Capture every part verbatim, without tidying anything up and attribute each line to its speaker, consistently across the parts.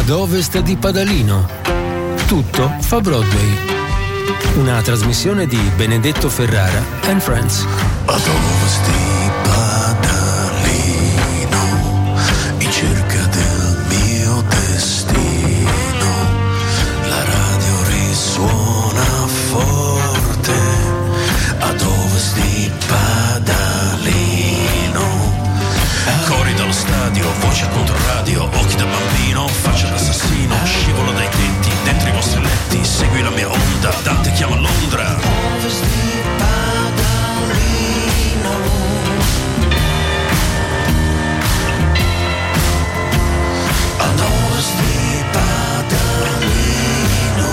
Speaker 1: ad ovest di Padalino. Tutto fa Broadway. Una trasmissione di Benedetto Ferrara and Friends.
Speaker 2: Ad ovest di Padalino, in cerca del mio destino, la radio risuona forte. Ad ovest di Padalino, cori dallo stadio, voce contro radio, occhi da bambino, faccia d'assassino, scivolo dai tetti, dentro i vostri letti, segui la mia onda, Dante chiama Londra. Ovest di Padalino, ad ovest di Padalino,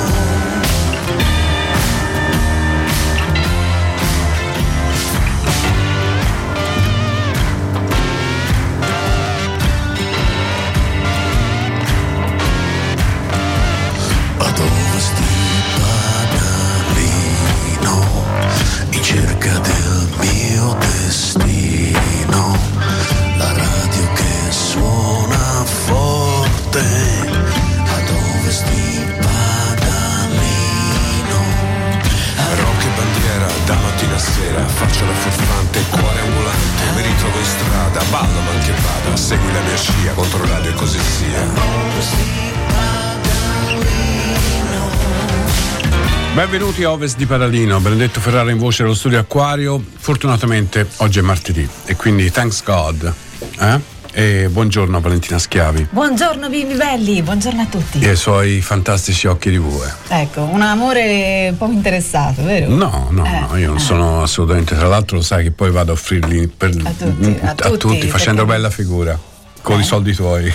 Speaker 2: ad ovest di Padalino, in cerca del mio destino, la radio che suona forte. Ad ovest di Padalino, rock e bandiera da mattina a sera, faccio la furfante, cuore ambulante, mi ritrovo in strada, ballo ma che vada, segui la mia scia, contro radio e così sia. Ovest di
Speaker 3: Benvenuti a Ovest di Padalino, Benedetto Ferrara in voce dello studio Acquario. Fortunatamente oggi è martedì e quindi thanks God. Eh? E buongiorno Valentina Schiavi.
Speaker 4: Buongiorno bimbi belli, buongiorno a tutti.
Speaker 3: E i suoi fantastici occhi di bue.
Speaker 4: Ecco, un amore poco interessato, vero?
Speaker 3: No, no,
Speaker 4: eh,
Speaker 3: no, io non
Speaker 4: eh.
Speaker 3: sono assolutamente, tra l'altro lo sai che poi vado a offrirli per,
Speaker 4: a tutti, a
Speaker 3: a
Speaker 4: tutti,
Speaker 3: tutti facendo
Speaker 4: perché...
Speaker 3: bella figura, con
Speaker 4: eh.
Speaker 3: i soldi tuoi.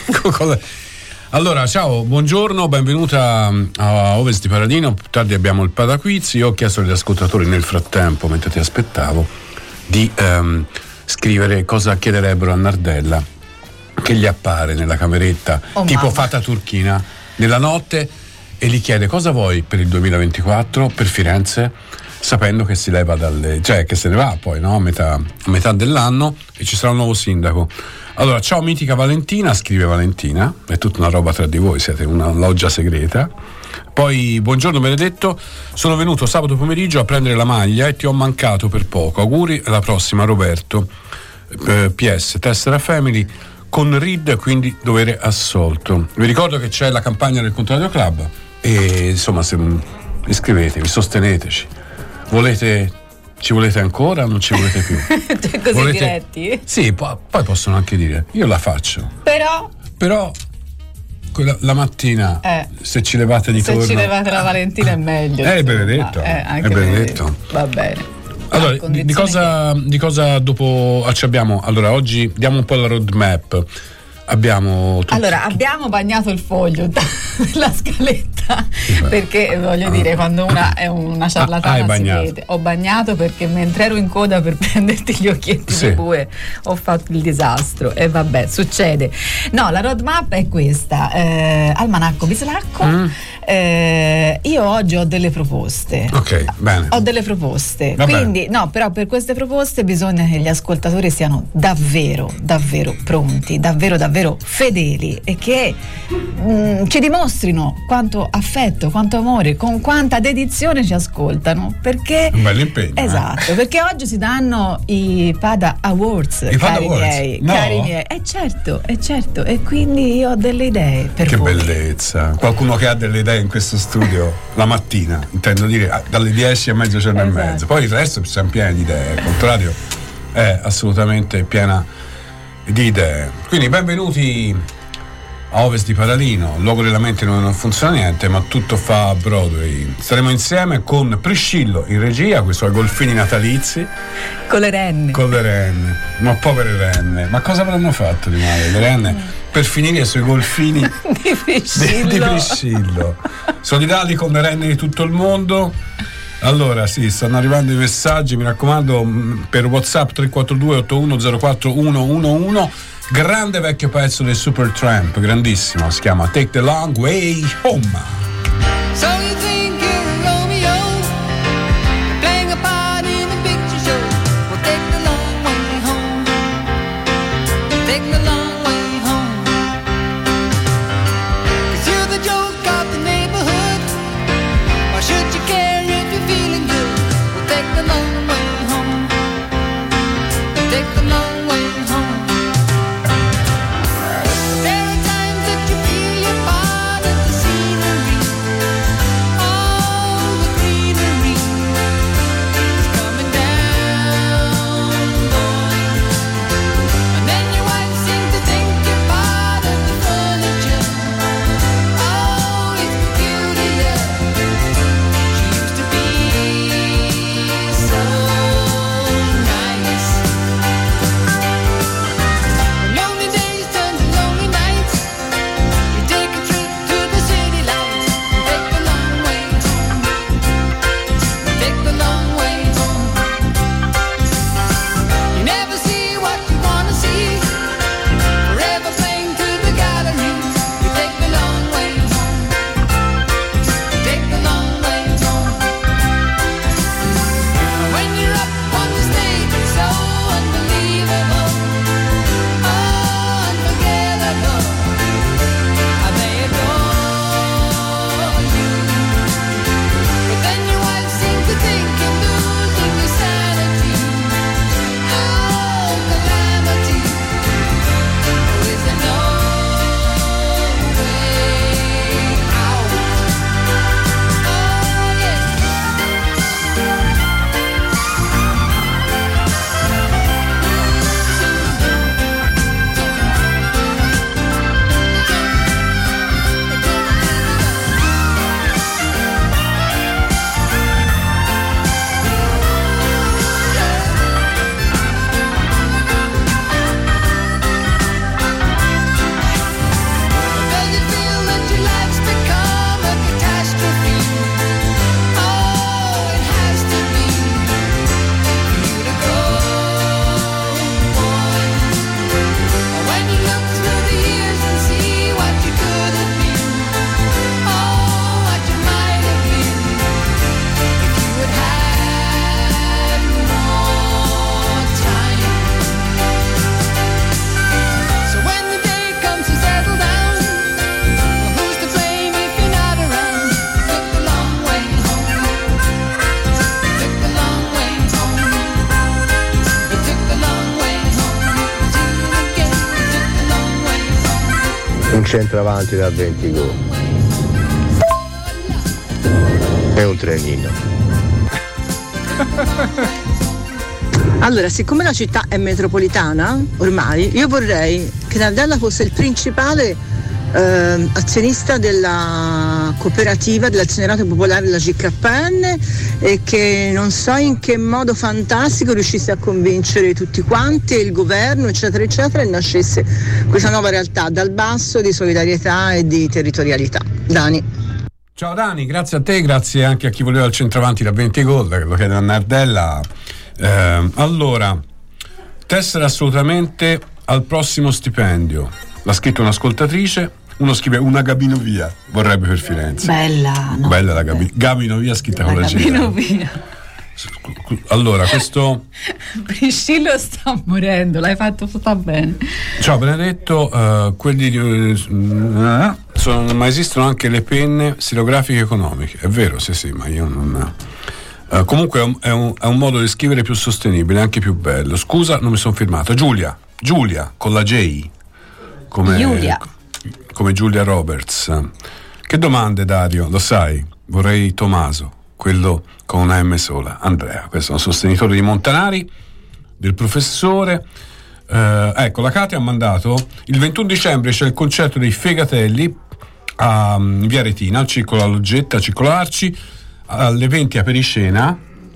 Speaker 3: Allora, ciao, buongiorno, benvenuta a Ovest di Padalino. Più tardi abbiamo il Padaquiz. Io ho chiesto agli ascoltatori nel frattempo, mentre ti aspettavo, di ehm, scrivere cosa chiederebbero a Nardella, che gli appare nella cameretta,
Speaker 4: oh,
Speaker 3: tipo
Speaker 4: mamma.
Speaker 3: fata turchina, nella notte, e gli chiede cosa vuoi per il duemilaventiquattro per Firenze, sapendo che si leva dalle, cioè che se ne va poi, no? A metà, a metà dell'anno, e ci sarà un nuovo sindaco. Allora, ciao mitica Valentina, scrive Valentina, è tutta una roba tra di voi, siete una loggia segreta. Poi, buongiorno Benedetto, sono venuto sabato pomeriggio a prendere la maglia e ti ho mancato per poco, auguri, alla prossima Roberto. eh, P S, Tessera Family, con Reed, quindi dovere assolto. Vi ricordo che c'è la campagna del Contrario Club e insomma, se iscrivetevi, sosteneteci. Volete... Ci volete ancora o non ci volete più?
Speaker 4: Cioè, così
Speaker 3: volete...
Speaker 4: diretti?
Speaker 3: Sì, poi, poi possono anche dire io la faccio.
Speaker 4: Però
Speaker 3: Però quella, la mattina
Speaker 4: eh,
Speaker 3: se ci levate di
Speaker 4: se
Speaker 3: torno.
Speaker 4: ci levate la Valentina è meglio.
Speaker 3: Eh, è Benedetto.
Speaker 4: Eh, anche
Speaker 3: è Benedetto.
Speaker 4: Va bene.
Speaker 3: Allora, di, di cosa che... di cosa dopo ah, ci abbiamo? Allora, oggi diamo un po' la roadmap. Abbiamo tutti,
Speaker 4: allora abbiamo bagnato il foglio della scaletta, perché voglio ah. dire, quando una è una ciarlatana
Speaker 3: ah,
Speaker 4: si vede. Ho bagnato perché mentre ero in coda per prenderti gli occhietti
Speaker 3: sì.
Speaker 4: di bue ho fatto il disastro e vabbè, succede. No, la roadmap è questa, eh, almanacco bislacco. mm. eh, io oggi ho delle proposte.
Speaker 3: Ok, bene.
Speaker 4: Ho delle proposte,
Speaker 3: va
Speaker 4: quindi
Speaker 3: bene.
Speaker 4: no, però per queste proposte bisogna che gli ascoltatori siano davvero davvero pronti, davvero davvero fedeli e che mh, ci dimostrino quanto affetto, quanto amore, con quanta dedizione ci ascoltano, perché
Speaker 3: un bel impegno.
Speaker 4: Esatto, eh. perché oggi si danno i Pada Awards,
Speaker 3: I
Speaker 4: cari
Speaker 3: Pada Awards?
Speaker 4: miei,
Speaker 3: No.
Speaker 4: cari miei. Eh certo, è certo, e quindi io ho delle idee per
Speaker 3: che
Speaker 4: voi.
Speaker 3: bellezza. Qualcuno che ha delle idee in questo studio la mattina, intendo dire dalle dieci a mezzogiorno esatto. e mezzo. Poi il resto siamo pieni di idee, al contrario è assolutamente piena di idee. Quindi benvenuti a Ovest di Padalino, il luogo della mente non funziona niente, ma tutto fa Broadway. Staremo insieme con Priscillo in regia, con i suoi golfini natalizi.
Speaker 4: Con le renne.
Speaker 3: Con le renne. Ma povere renne. Ma cosa avranno fatto di male le renne per finire sui golfini
Speaker 4: di Priscillo?
Speaker 3: Di, di Priscillo. Solidali con le renne di tutto il mondo. Allora sì, stanno arrivando i messaggi, mi raccomando, per WhatsApp tre quattro due otto uno zero quattro uno uno uno. Grande vecchio pezzo dei Supertramp, grandissimo, si chiama Take the Long Way Home.
Speaker 5: So you think you're Romeo, playing a part in a picture show. Well, take the long way home. Take the long way home. 'Cause you
Speaker 6: un centravanti da venti gol e un trenino.
Speaker 7: Allora, siccome la città è metropolitana ormai, io vorrei che Nardella fosse il principale eh, azionista della cooperativa dell'azionariato popolare della G K N e che non so in che modo fantastico riuscisse a convincere tutti quanti e il governo eccetera eccetera e nascesse questa nuova realtà dal basso di solidarietà e di territorialità. Dani.
Speaker 3: Ciao Dani, grazie a te, grazie anche a chi voleva il centravanti da venti gol, che lo chiede a Nardella. Eh, allora, tessera assolutamente al prossimo stipendio. L'ha scritto un'ascoltatrice. Uno scrive una Gabino via, vorrebbe per Firenze.
Speaker 4: Bella, no?
Speaker 3: Bella la Gabi- Gabino via scritta con la G.
Speaker 4: Gabino via.
Speaker 3: Allora, questo
Speaker 4: Priscillo sta morendo, l'hai fatto sta bene.
Speaker 3: ciao Benedetto, uh, quelli di, uh, sono, ma esistono anche le penne stilografiche economiche. È vero, sì, sì, ma io non. Uh, comunque è un, è, un, è un modo di scrivere più sostenibile, anche più bello. Scusa, non mi sono firmato. Giulia, Giulia con la J, come
Speaker 4: Giulia.
Speaker 3: come Giulia Roberts. Che domande, Dario? Lo sai, vorrei Tommaso, quello con una M sola. Andrea, questo è un sostenitore di Montanari, del professore. Eh, ecco, la Katia ha mandato il ventuno dicembre c'è il concerto dei Fegatelli a um, Via Retina, al Circolo alla Loggetta, al Circolo Arci, alle venti a Periscena.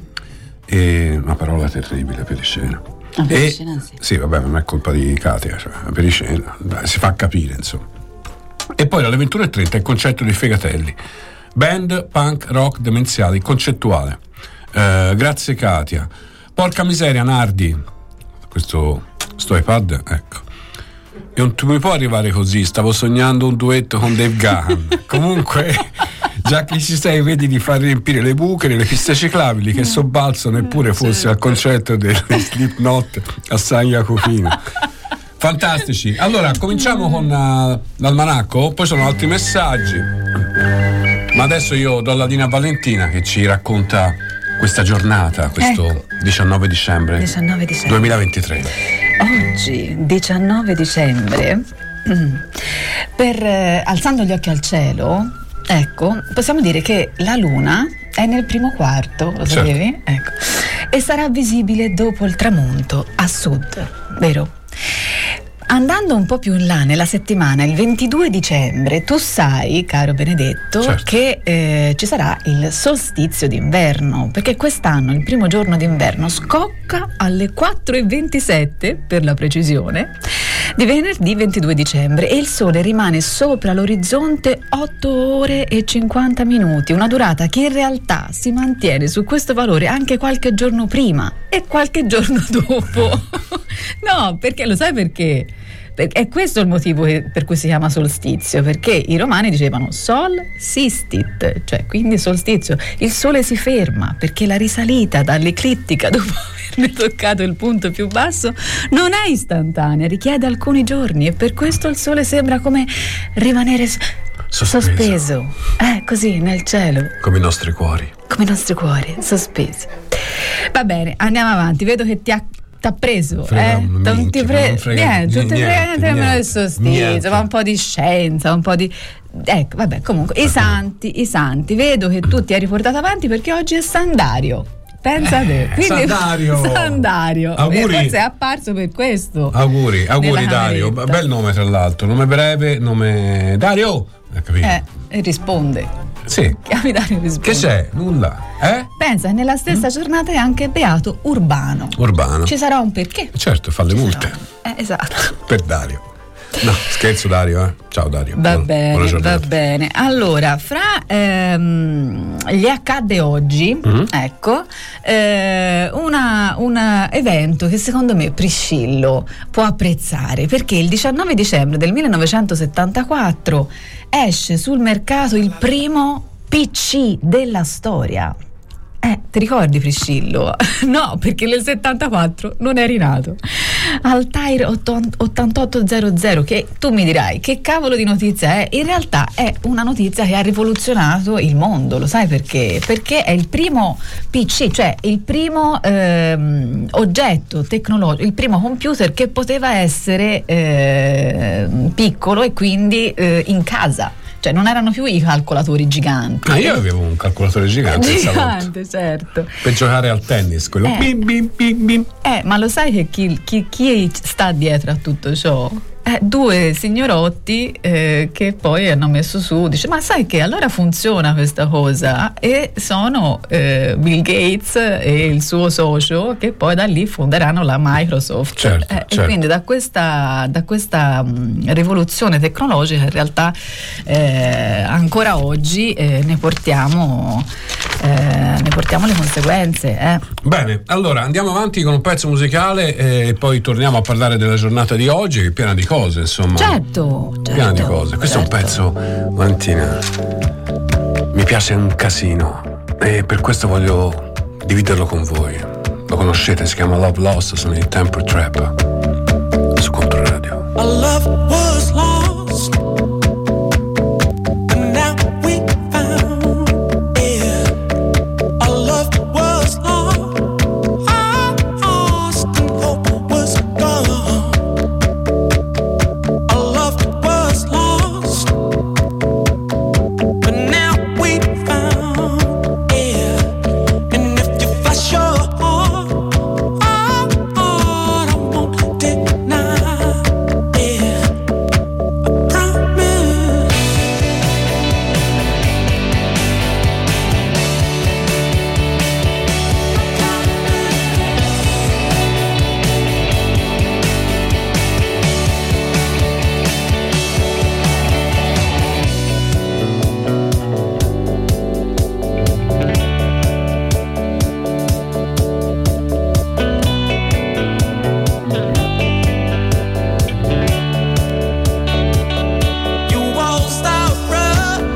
Speaker 3: E una parola terribile, Periscena.
Speaker 4: A Periscena, sì.
Speaker 3: Sì, vabbè, non è colpa di Katia, cioè, a Periscena, dai, si fa capire, insomma. E poi alle ventuno e trenta il concerto dei Fegatelli. Band punk rock demenziali concettuale. Eh, grazie Katia. Porca miseria Nardi, questo sto iPad, ecco. E non tu mi può arrivare così, stavo sognando un duetto con Dave Gahan. Comunque, già che ci sei, vedi di far riempire le buche nelle piste ciclabili che sobbalzano eppure fosse al concerto delle Slipknot a San Jacopino. Fantastici. Allora, cominciamo con uh, l'almanacco, poi sono altri messaggi. Ma adesso io do la linea a Valentina che ci racconta questa giornata, questo
Speaker 4: Ecco.
Speaker 3: diciannove dicembre
Speaker 4: diciannove dicembre
Speaker 3: duemilaventitré.
Speaker 4: Oggi, diciannove dicembre, mm, per eh, alzando gli occhi al cielo, ecco, possiamo dire che la luna è nel primo quarto, lo
Speaker 3: Certo.
Speaker 4: sapevi? Ecco. E sarà visibile dopo il tramonto a sud, vero? Andando un po' più in là nella settimana, il ventidue dicembre, tu sai, caro Benedetto,
Speaker 3: Certo.
Speaker 4: che eh, ci sarà il solstizio d'inverno, perché quest'anno il primo giorno d'inverno scocca alle quattro e ventisette, per la precisione, di venerdì ventidue dicembre e il sole rimane sopra l'orizzonte otto ore e cinquanta minuti, una durata che in realtà si mantiene su questo valore anche qualche giorno prima e qualche giorno dopo. No, perché lo sai perché? Perché è questo il motivo che- per cui si chiama solstizio, perché i romani dicevano sol sistit, cioè quindi solstizio, il sole si ferma perché la risalita dall'eclittica dopo averne toccato il punto più basso non è istantanea, richiede alcuni giorni e per questo il sole sembra come rimanere s-
Speaker 3: Sospeso.
Speaker 4: sospeso, eh, così nel cielo,
Speaker 3: Come i nostri cuori.
Speaker 4: come i nostri cuori sospesi. Va bene, andiamo avanti, vedo che ti ha t'ha preso,
Speaker 3: Frega
Speaker 4: eh?
Speaker 3: un
Speaker 4: Non
Speaker 3: minchia,
Speaker 4: ti pre-
Speaker 3: non frega
Speaker 4: niente, non ti
Speaker 3: niente,
Speaker 4: frega niente nemmeno
Speaker 3: niente,
Speaker 4: del solstizio,
Speaker 3: niente.
Speaker 4: ma un po' di scienza, un po' di. Ecco, vabbè, comunque, i santi, i santi, vedo che tu ti hai riportato avanti perché oggi è San Dario. Pensa a te. Quindi,
Speaker 3: San Dario.
Speaker 4: San Dario.
Speaker 3: Auguri.
Speaker 4: E forse è apparso per questo.
Speaker 3: Auguri, auguri
Speaker 4: nella
Speaker 3: Dario.
Speaker 4: cameretta.
Speaker 3: Bel nome tra l'altro, nome breve, nome Dario. Hai capito?
Speaker 4: Eh, e risponde.
Speaker 3: Sì.
Speaker 4: Chiami Dario e risponde.
Speaker 3: Che c'è? Nulla. Eh?
Speaker 4: Pensa, nella stessa giornata è anche beato Urbano.
Speaker 3: Urbano.
Speaker 4: Ci sarà un perché.
Speaker 3: Certo, fa le multe
Speaker 4: Eh, esatto.
Speaker 3: per Dario. No, scherzo Dario, eh. Ciao Dario.
Speaker 4: Va
Speaker 3: Buona-
Speaker 4: bene,
Speaker 3: buona
Speaker 4: va
Speaker 3: giornata.
Speaker 4: bene. Allora, fra ehm, gli accadde oggi,
Speaker 3: Mhm.
Speaker 4: ecco, eh, una- un evento che secondo me Priscillo può apprezzare, perché il diciannove dicembre del Eh, ti ricordi Priscillo? No, perché nel settantaquattro non eri nato. Altair ottantotto zero zero, che tu mi dirai che cavolo di notizia è? In realtà è una notizia che ha rivoluzionato il mondo, lo sai perché? Perché è il primo P C, cioè il primo ehm, oggetto tecnologico, il primo computer che poteva essere eh, piccolo e quindi eh, in casa. Cioè non erano più i calcolatori giganti.
Speaker 3: Ah, io avevo un calcolatore gigante.
Speaker 4: Gigante, certo.
Speaker 3: Per giocare al tennis, quello
Speaker 4: Eh.
Speaker 3: bim bim bim bim.
Speaker 4: Eh, ma lo sai che chi, chi, chi sta dietro a tutto ciò? Eh, due signorotti eh, che poi hanno messo su, dice ma sai che allora funziona questa cosa, e sono eh, Bill Gates e il suo socio che poi da lì fonderanno la Microsoft.
Speaker 3: Certo,
Speaker 4: Eh,
Speaker 3: certo.
Speaker 4: E quindi da questa, da questa mh, rivoluzione tecnologica in realtà eh, ancora oggi eh, ne portiamo eh, ne portiamo le conseguenze. eh.
Speaker 3: Bene, allora andiamo avanti con un pezzo musicale e poi torniamo a parlare della giornata di oggi, che è piena di cose, insomma.
Speaker 4: Certo,
Speaker 3: Piena di
Speaker 4: certo,
Speaker 3: cose. Questo
Speaker 4: certo.
Speaker 3: è un pezzo, Valentina, mi piace un casino e per questo voglio dividerlo con voi. Lo conoscete, si chiama Love Lost, sono i Temper Trap su Controradio.
Speaker 8: Our love was lost, and now we found it. Our love was lost, and hope was gone. Our love was lost, but now we found it. And if you flash your heart, I won't deny it. I promise. You won't stop running,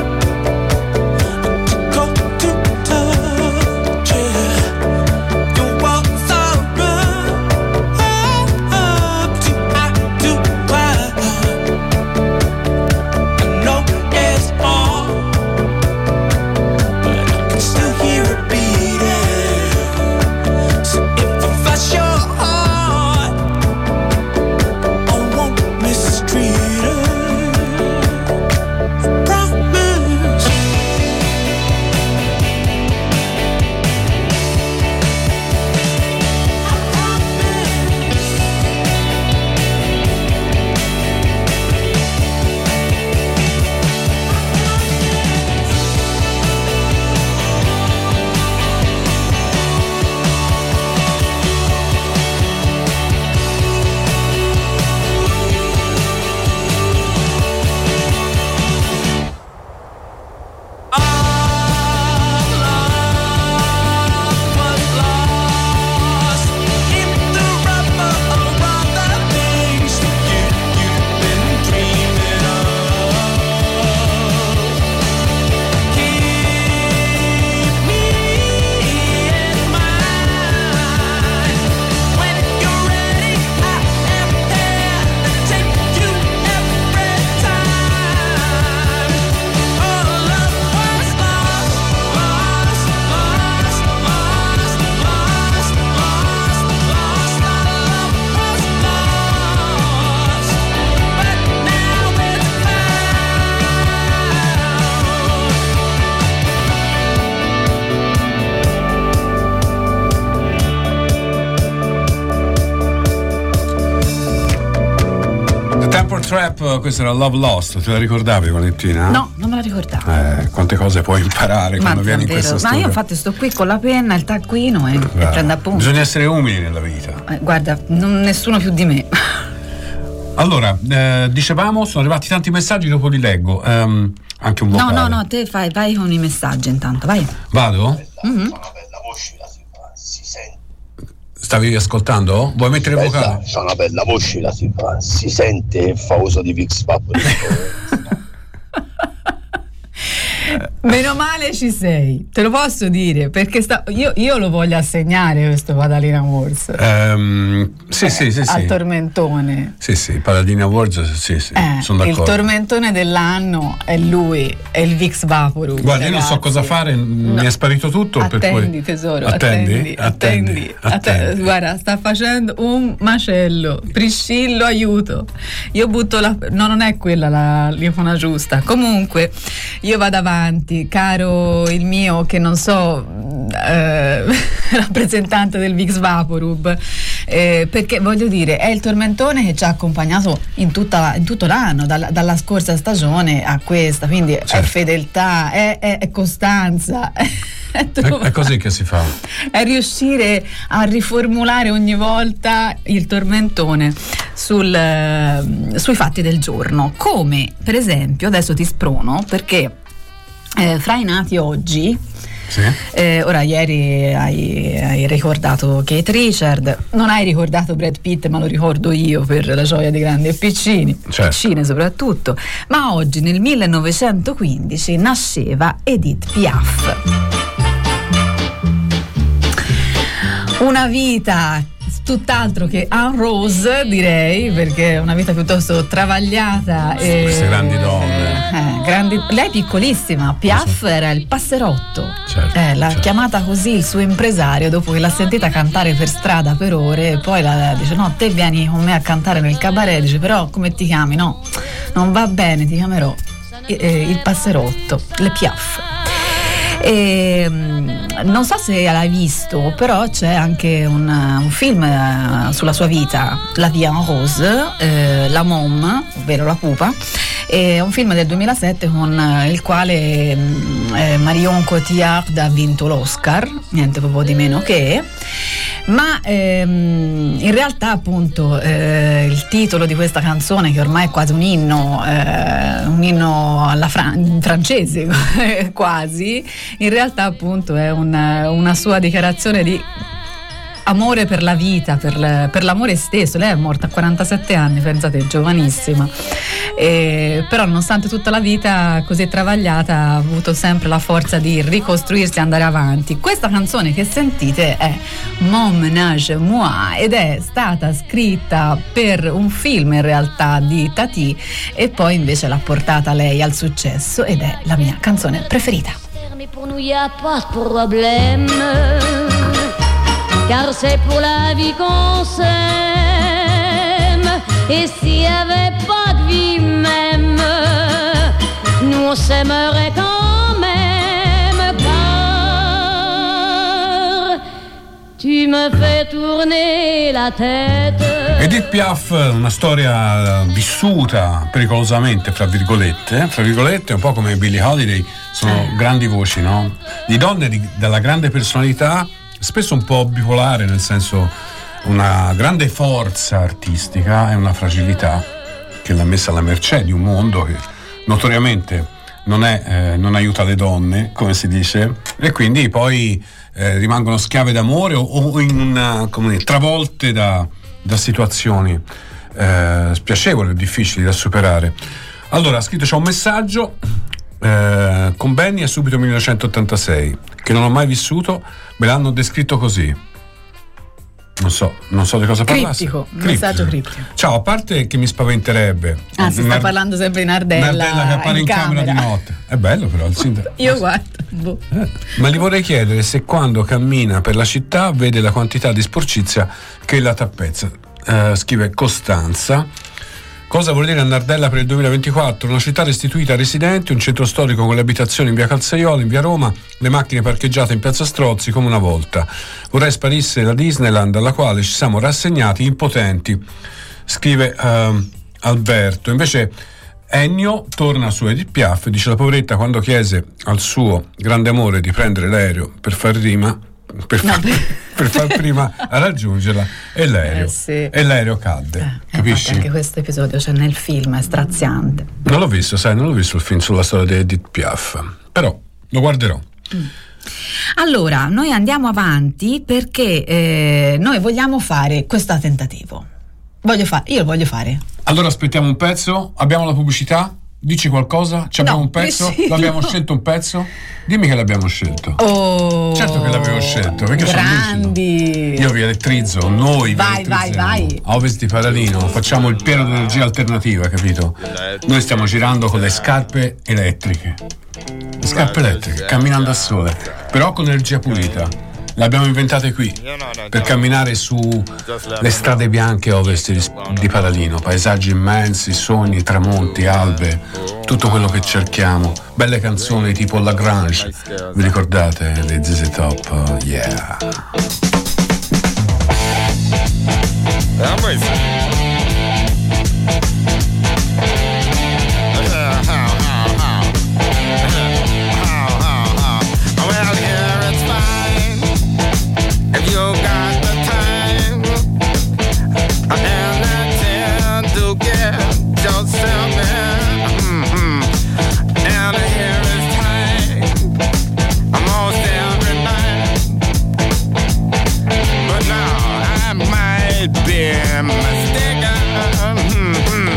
Speaker 8: go to touch it. You won't stop running, too high to climb. I know it's hard, but I can still hear it beating. So if I flash your heart, I won't mistreat it. I promise.
Speaker 3: The Temper Trap, questa era Love Lost, te la ricordavi, Valentina?
Speaker 4: No, non me la ricordavo.
Speaker 3: Eh, quante cose puoi imparare
Speaker 4: Ma
Speaker 3: quando vieni in
Speaker 4: davvero,
Speaker 3: questo
Speaker 4: ma
Speaker 3: studio.
Speaker 4: io infatti sto qui con la penna, il taccuino e, e
Speaker 3: Bravo.
Speaker 4: prendo appunto.
Speaker 3: Bisogna essere umili nella vita.
Speaker 4: Eh, guarda, non, nessuno più di me.
Speaker 3: Allora, eh, dicevamo, sono arrivati tanti messaggi, dopo li leggo. Ehm, anche un
Speaker 4: No,
Speaker 3: vocale.
Speaker 4: no, no, te fai, vai con i messaggi intanto, vai.
Speaker 3: Vado?
Speaker 4: Mhm.
Speaker 6: Si sente.
Speaker 3: Stavi ascoltando? Vuoi mettere il vocale?
Speaker 6: C'ha una bella voce la si fa, si sente fa uso di Vix Pub.
Speaker 4: Meno male ci sei, te lo posso dire, perché sta, io, io lo voglio assegnare questo Paladina Awards.
Speaker 3: Um, sì,
Speaker 4: eh,
Speaker 3: sì, sì,
Speaker 4: al
Speaker 3: sì.
Speaker 4: tormentone.
Speaker 3: Sì, sì, Paladina Awards, sì, sì,
Speaker 4: Eh,
Speaker 3: sono d'accordo.
Speaker 4: il tormentone dell'anno è lui, è il Vix Vaporub.
Speaker 3: Guarda, io non so
Speaker 4: ragazzi.
Speaker 3: cosa fare,
Speaker 4: No.
Speaker 3: mi è sparito tutto.
Speaker 4: Attendi,
Speaker 3: per cui...
Speaker 4: tesoro,
Speaker 3: attendi,
Speaker 4: attendi, attendi,
Speaker 3: attendi.
Speaker 4: atte- guarda, sta facendo un macello. Priscillo, aiuto. Io butto la. No, non è quella la linfona giusta. Comunque, io vado avanti, caro il mio, che non so, eh, rappresentante del Vix Vaporub, eh, perché voglio dire, è il tormentone che ci ha accompagnato in, tutta, in tutto l'anno, dalla, dalla scorsa stagione a questa, quindi
Speaker 3: Certo.
Speaker 4: è fedeltà, è, è, è costanza.
Speaker 3: È, è così che si fa.
Speaker 4: È riuscire a riformulare ogni volta il tormentone sul, eh, sui fatti del giorno, come per esempio, adesso ti sprono perché eh, fra i nati oggi,
Speaker 3: Sì.
Speaker 4: eh, ora ieri hai, hai ricordato Kate Richard, non hai ricordato Brad Pitt, ma lo ricordo io per la gioia dei grandi e piccini,
Speaker 3: Certo.
Speaker 4: piccine soprattutto, ma oggi nel millenovecentoquindici nasceva Edith Piaf. Una vita tutt'altro che en rose, direi, perché è una vita piuttosto travagliata. E,
Speaker 3: Queste grandi donne.
Speaker 4: eh, grandi, lei piccolissima, Piaf era il passerotto.
Speaker 3: Certo,
Speaker 4: Eh, l'ha
Speaker 3: certo.
Speaker 4: chiamata così il suo impresario dopo che l'ha sentita cantare per strada per ore, e poi la, dice no, te vieni con me a cantare nel cabaret, dice però come ti chiami? No, non va bene, ti chiamerò eh, il passerotto, le Piaf. E, non so se l'hai visto, però c'è anche un, un film eh, sulla sua vita, La Vie en Rose, eh, La Môme, ovvero La Pupa. È un film del duemilasette con eh, il quale eh, Marion Cotillard ha vinto l'Oscar, niente proprio di meno che. Ma ehm, in realtà appunto eh, il titolo di questa canzone, che ormai è quasi un inno, eh, un inno alla fran- francese quasi, in realtà appunto è una, una sua dichiarazione di amore per la vita, per, le, per l'amore stesso. Lei è morta a quarantasette anni, pensate, giovanissima, e, però nonostante tutta la vita così travagliata ha avuto sempre la forza di ricostruirsi e andare avanti. Questa canzone che sentite è Mon Ménage Moi ed è stata scritta per un film in realtà di Tati, e poi invece l'ha portata lei al successo ed è la mia canzone preferita.
Speaker 9: Mais pour nous y a pas de problème, car c'est pour la vie qu'on s'aime. Et s'il y avait pas de vie même, nous on s'aimerait quand même, car tu me fais tourner la tête.
Speaker 3: Edith Piaf, una storia vissuta pericolosamente, fra virgolette, fra virgolette, un po' come Billie Holiday, sono grandi voci, no? Di donne di, dalla grande personalità, spesso un po' bipolare, nel senso una grande forza artistica e una fragilità che l'ha messa alla mercé di un mondo che notoriamente non, è, eh, non aiuta le donne, come si dice, e quindi poi eh, rimangono schiave d'amore o, o in una, come dire, travolte da, da situazioni eh, spiacevoli o difficili da superare. Allora, ha scritto, c'è un messaggio eh, con Benny è subito millenovecentottantasei, che non ho mai vissuto, me l'hanno descritto così. Non so, non so di cosa parlasse.
Speaker 4: Criptico, un messaggio criptico.
Speaker 3: Ciao, a parte che mi spaventerebbe.
Speaker 4: Ah, si sta
Speaker 3: Nard-
Speaker 4: parlando sempre di Nardella.
Speaker 3: Nardella che appare in, camera. di notte. È bello però il sindaco.
Speaker 4: Io guardo. Boh.
Speaker 3: Eh, ma gli vorrei chiedere se quando cammina per la città vede la quantità di sporcizia che la tappezza. Eh, scrive Costanza. Cosa vuol dire Nardella per il duemilaventiquattro? Una città restituita ai residenti, un centro storico con le abitazioni in via Calzaiolo, in via Roma, le macchine parcheggiate in piazza Strozzi come una volta. Vorrei sparisse la Disneyland alla quale ci siamo rassegnati impotenti, scrive uh, Alberto. Invece Ennio torna su Edith Piaf e dice: la poveretta, quando chiese al suo grande amore di prendere l'aereo per far rima, per, far,
Speaker 4: No,
Speaker 3: per far prima a raggiungerla, e l'aereo,
Speaker 4: Eh, sì.
Speaker 3: e l'aereo cadde.
Speaker 4: Eh,
Speaker 3: capisci?
Speaker 4: infatti anche questo episodio c'è nel film, è straziante.
Speaker 3: Non l'ho visto, sai, non l'ho visto il film sulla storia di Edith Piaf, però lo guarderò.
Speaker 4: Mm. Allora, noi andiamo avanti perché eh, noi vogliamo fare questo tentativo. Voglio fare, io lo voglio fare.
Speaker 3: Allora aspettiamo un pezzo, abbiamo la pubblicità, Dici qualcosa? Ci abbiamo
Speaker 4: No,
Speaker 3: un pezzo?
Speaker 4: sì,
Speaker 3: L'abbiamo
Speaker 4: no.
Speaker 3: scelto un pezzo? Dimmi che l'abbiamo scelto.
Speaker 4: Oh,
Speaker 3: Certo che l'avevo scelto, perché sono
Speaker 4: grandi.
Speaker 3: lucido. Io vi elettrizzo, noi vi
Speaker 4: Vai, vai,
Speaker 3: elettrizziamo.
Speaker 4: vai.
Speaker 3: A Ovest di Paralino facciamo il pieno di energia alternativa, capito? Noi stiamo girando con le scarpe elettriche. Le scarpe elettriche, camminando a sole, però con energia pulita. Le abbiamo inventate qui per camminare su le strade bianche a ovest di, di Paralino, paesaggi immensi, sogni, tramonti, albe, tutto quello che cerchiamo. Belle canzoni tipo Lagrange, vi ricordate? Le Z Z Top, yeah.
Speaker 8: Well, here it's fine if you got the time and the time to get yourself in. Mm-hmm. And here is time almost every night, but now I might be mistaken. Mm-hmm.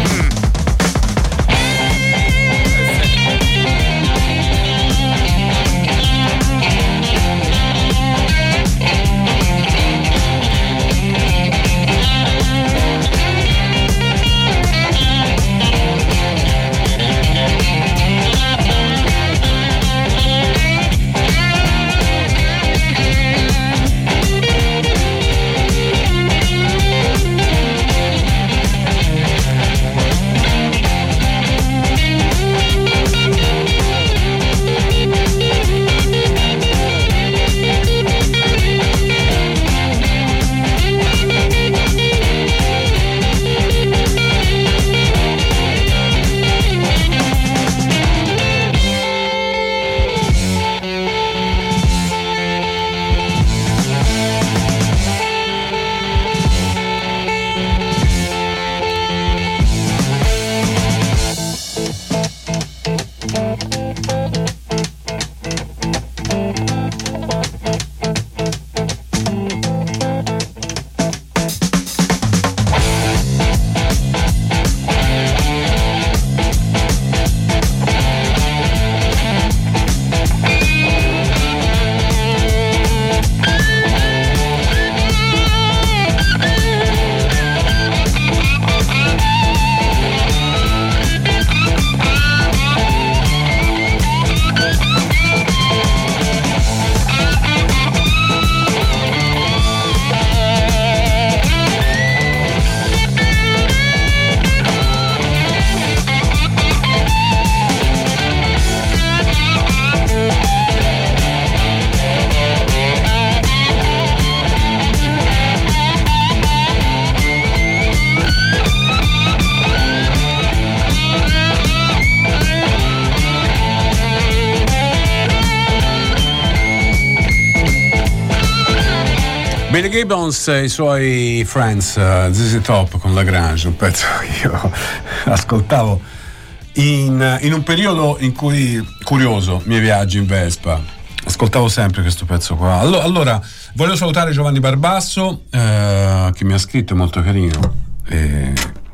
Speaker 3: Billy Gibbons e i suoi Friends, uh, Z Z Top con Lagrange, un pezzo che io ascoltavo in, in un periodo in cui, curioso, miei viaggi in Vespa, ascoltavo sempre questo pezzo qua. Allora, allora voglio salutare Giovanni Barbasso, eh, che mi ha scritto, è molto carino, e,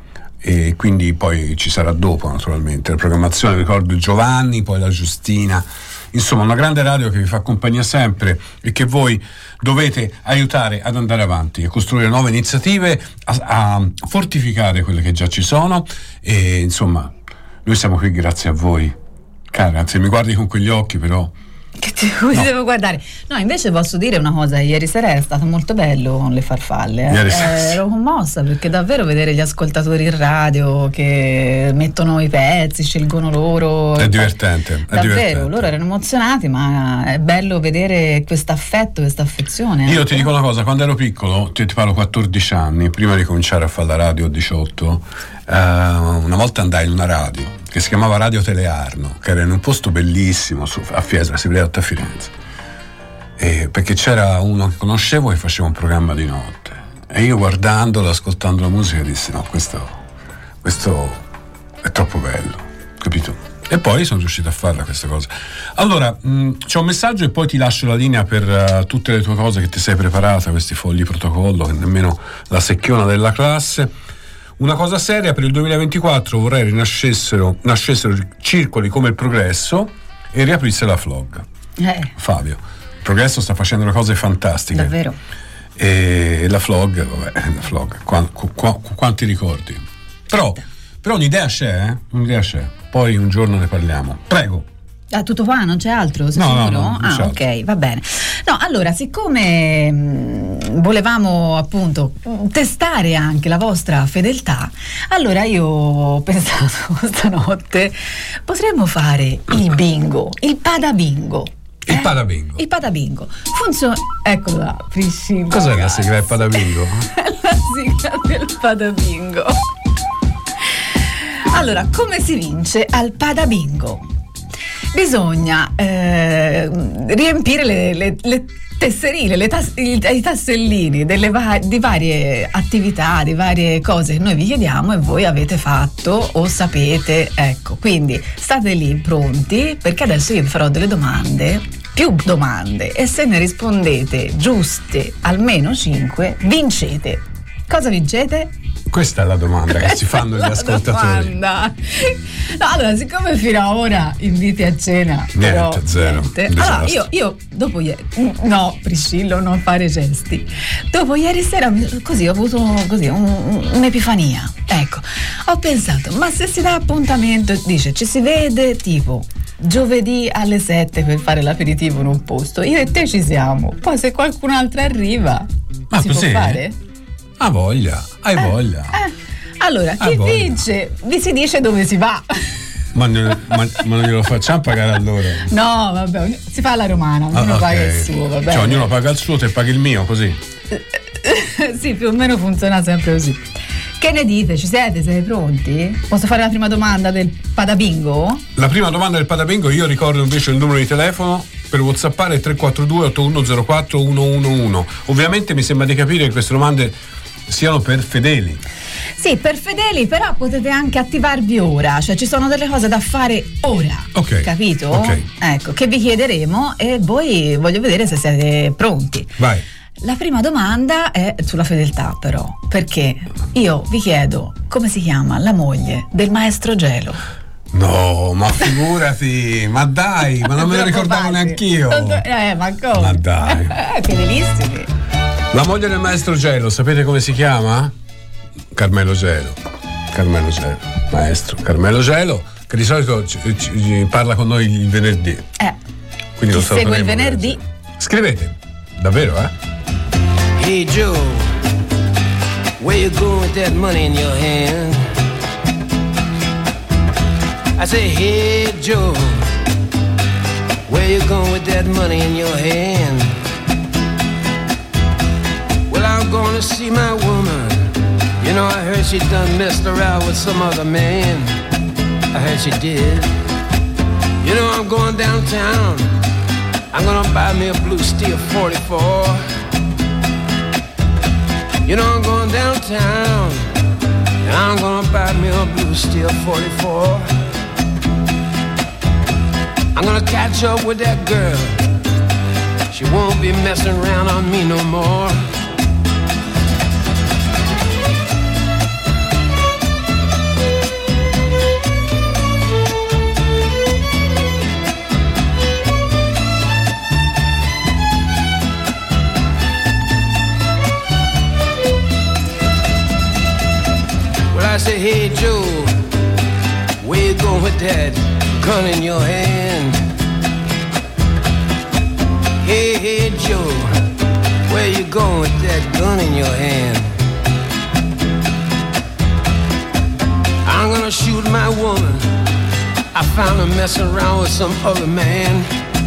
Speaker 3: e quindi poi ci sarà dopo naturalmente la programmazione. Ricordo Giovanni, poi la Giustina, insomma una grande radio che vi fa compagnia sempre e che voi dovete aiutare ad andare avanti, a costruire nuove iniziative, a, a fortificare quelle che già ci sono, e insomma noi siamo qui grazie a voi, cara. Anzi, mi guardi con quegli occhi però.
Speaker 4: Che ti no. devo guardare? No, invece posso dire una cosa, ieri sera è stato molto bello con le farfalle, eh. eh, ero commossa perché davvero vedere gli ascoltatori in radio che mettono i pezzi, scelgono loro,
Speaker 3: è divertente, è
Speaker 4: davvero,
Speaker 3: divertente.
Speaker 4: Loro erano emozionati, ma è bello vedere questo affetto, questa affezione.
Speaker 3: Io ti dico una cosa, quando ero piccolo, ti, ti parlo quattordici anni, prima di cominciare a fare la radio, diciotto, eh, una volta andai in una radio che si chiamava Radio Telearno, che era in un posto bellissimo su, a Fiesole, si vedeva a Firenze, e perché c'era uno che conoscevo che faceva un programma di notte, e io guardandolo, ascoltando la musica, dissi no, questo, questo è troppo bello, capito? E poi sono riuscito a farla questa cosa. Allora, mh, c'è un messaggio e poi ti lascio la linea per uh, tutte le tue cose che ti sei preparata, questi fogli protocollo, che nemmeno la secchiona della classe. Una cosa seria, per il duemilaventiquattro vorrei rinascessero nascessero circoli come il Progresso e riaprisse la Flog.
Speaker 4: Eh.
Speaker 3: Fabio, il Progresso sta facendo delle cose fantastiche.
Speaker 4: Davvero.
Speaker 3: E la Flog, vabbè, la Flog, qua, qua, quanti ricordi. Però, però un'idea c'è, eh? Un'idea c'è. Poi un giorno ne parliamo. Prego.
Speaker 4: Ah, tutto qua, non c'è altro? Sei
Speaker 3: No,
Speaker 4: sicuro?
Speaker 3: no, no, non c'è
Speaker 4: ah,
Speaker 3: altro.
Speaker 4: ok, va bene. No, allora, siccome mh, volevamo appunto mh, testare anche la vostra fedeltà, allora io ho pensato stanotte potremmo fare il bingo, il padabingo.
Speaker 3: Il padabingo.
Speaker 4: Il padabingo. Funziona. Eccolo là, Priscilla.
Speaker 3: Cos'è la sigla del padabingo?
Speaker 4: La sigla del padabingo. Allora, come si vince al padabingo? Bisogna eh, riempire le, le, le tesserine, le tas- i, i tassellini delle va- di varie attività, di varie cose che noi vi chiediamo e voi avete fatto o sapete. Ecco, quindi state lì pronti, perché adesso io vi farò delle domande, più domande, e se ne rispondete giuste almeno cinque, vincete. Cosa vincete?
Speaker 3: Questa è la domanda che si fanno gli
Speaker 4: La
Speaker 3: ascoltatori.
Speaker 4: domanda. No, allora, siccome fino a ora inviti a cena,
Speaker 3: Niente,
Speaker 4: però,
Speaker 3: zero.
Speaker 4: niente.
Speaker 3: Un
Speaker 4: Allora,
Speaker 3: disastro.
Speaker 4: io, io dopo ieri, no, Priscillo, non fare gesti. Dopo ieri sera, così ho avuto così un- un'epifania. Ecco, ho pensato, ma se si dà appuntamento, dice, ci si vede tipo giovedì alle sette per fare l'aperitivo in un posto, io e te ci siamo. Poi se qualcun altro arriva,
Speaker 3: Ma
Speaker 4: si
Speaker 3: così?
Speaker 4: può fare?
Speaker 3: Ha voglia, hai voglia.
Speaker 4: Eh, allora,
Speaker 3: Ah,
Speaker 4: chi
Speaker 3: voglia.
Speaker 4: vince vi si dice dove si va.
Speaker 3: Ma, ne- ma- ma non glielo facciamo pagare a loro.
Speaker 4: No, vabbè, ogni- si fa alla romana, ognuno
Speaker 3: Ah, ok.
Speaker 4: paga il suo, va bene.
Speaker 3: Cioè, ognuno paga il suo, te paghi il mio, così.
Speaker 4: Sì, più o meno funziona sempre così. Che ne dite? Ci siete? Siete pronti? Posso fare la prima domanda del padabingo?
Speaker 3: La prima domanda del padabingo, io ricordo invece il numero di telefono per whatsappare è tre quattro due otto uno zero quattro uno uno uno. Ovviamente mi sembra di capire che queste domande siano per fedeli.
Speaker 4: Sì, per fedeli, però potete anche attivarvi ora, cioè ci sono delle cose da fare ora.
Speaker 3: Ok,
Speaker 4: Capito?
Speaker 3: ok.
Speaker 4: Ecco, che vi chiederemo e voi voglio vedere se siete pronti.
Speaker 3: Vai.
Speaker 4: La prima domanda è sulla fedeltà, però, perché io vi chiedo come si chiama la moglie del maestro Gelo.
Speaker 3: No, ma figurati, ma dai, ma non me lo
Speaker 4: Troppo
Speaker 3: ricordavo
Speaker 4: facile.
Speaker 3: neanch'io.
Speaker 4: Eh, ma come?
Speaker 3: Ma dai.
Speaker 4: Eh, fedelissimi.
Speaker 3: La moglie del maestro Gelo, sapete come si chiama? Carmelo Gelo. Carmelo Gelo, maestro Carmelo Gelo, che di solito ci, ci parla con noi il venerdì.
Speaker 4: Eh,
Speaker 3: Quindi
Speaker 4: chi
Speaker 3: lo
Speaker 4: segue il
Speaker 3: sapremo.
Speaker 4: venerdì.
Speaker 3: Scrivete, davvero, eh?
Speaker 10: Hey Joe, where you going with that money in your hand? I say, hey Joe, where you going with that money in your hand? Well, I'm gonna see my woman. You know, I heard she done messed around with some other man. I heard she did. You know, I'm going downtown. I'm gonna buy me a blue steel forty-four. You know I'm going downtown, and I'm gonna buy me a blue steel forty-four. I'm gonna catch up with that girl. She won't be messing around on me no more. I say, hey Joe, where you going with that gun in your hand? Hey, hey Joe, where you going with that gun in your hand? I'm gonna shoot my woman. I found her messing around with some other man.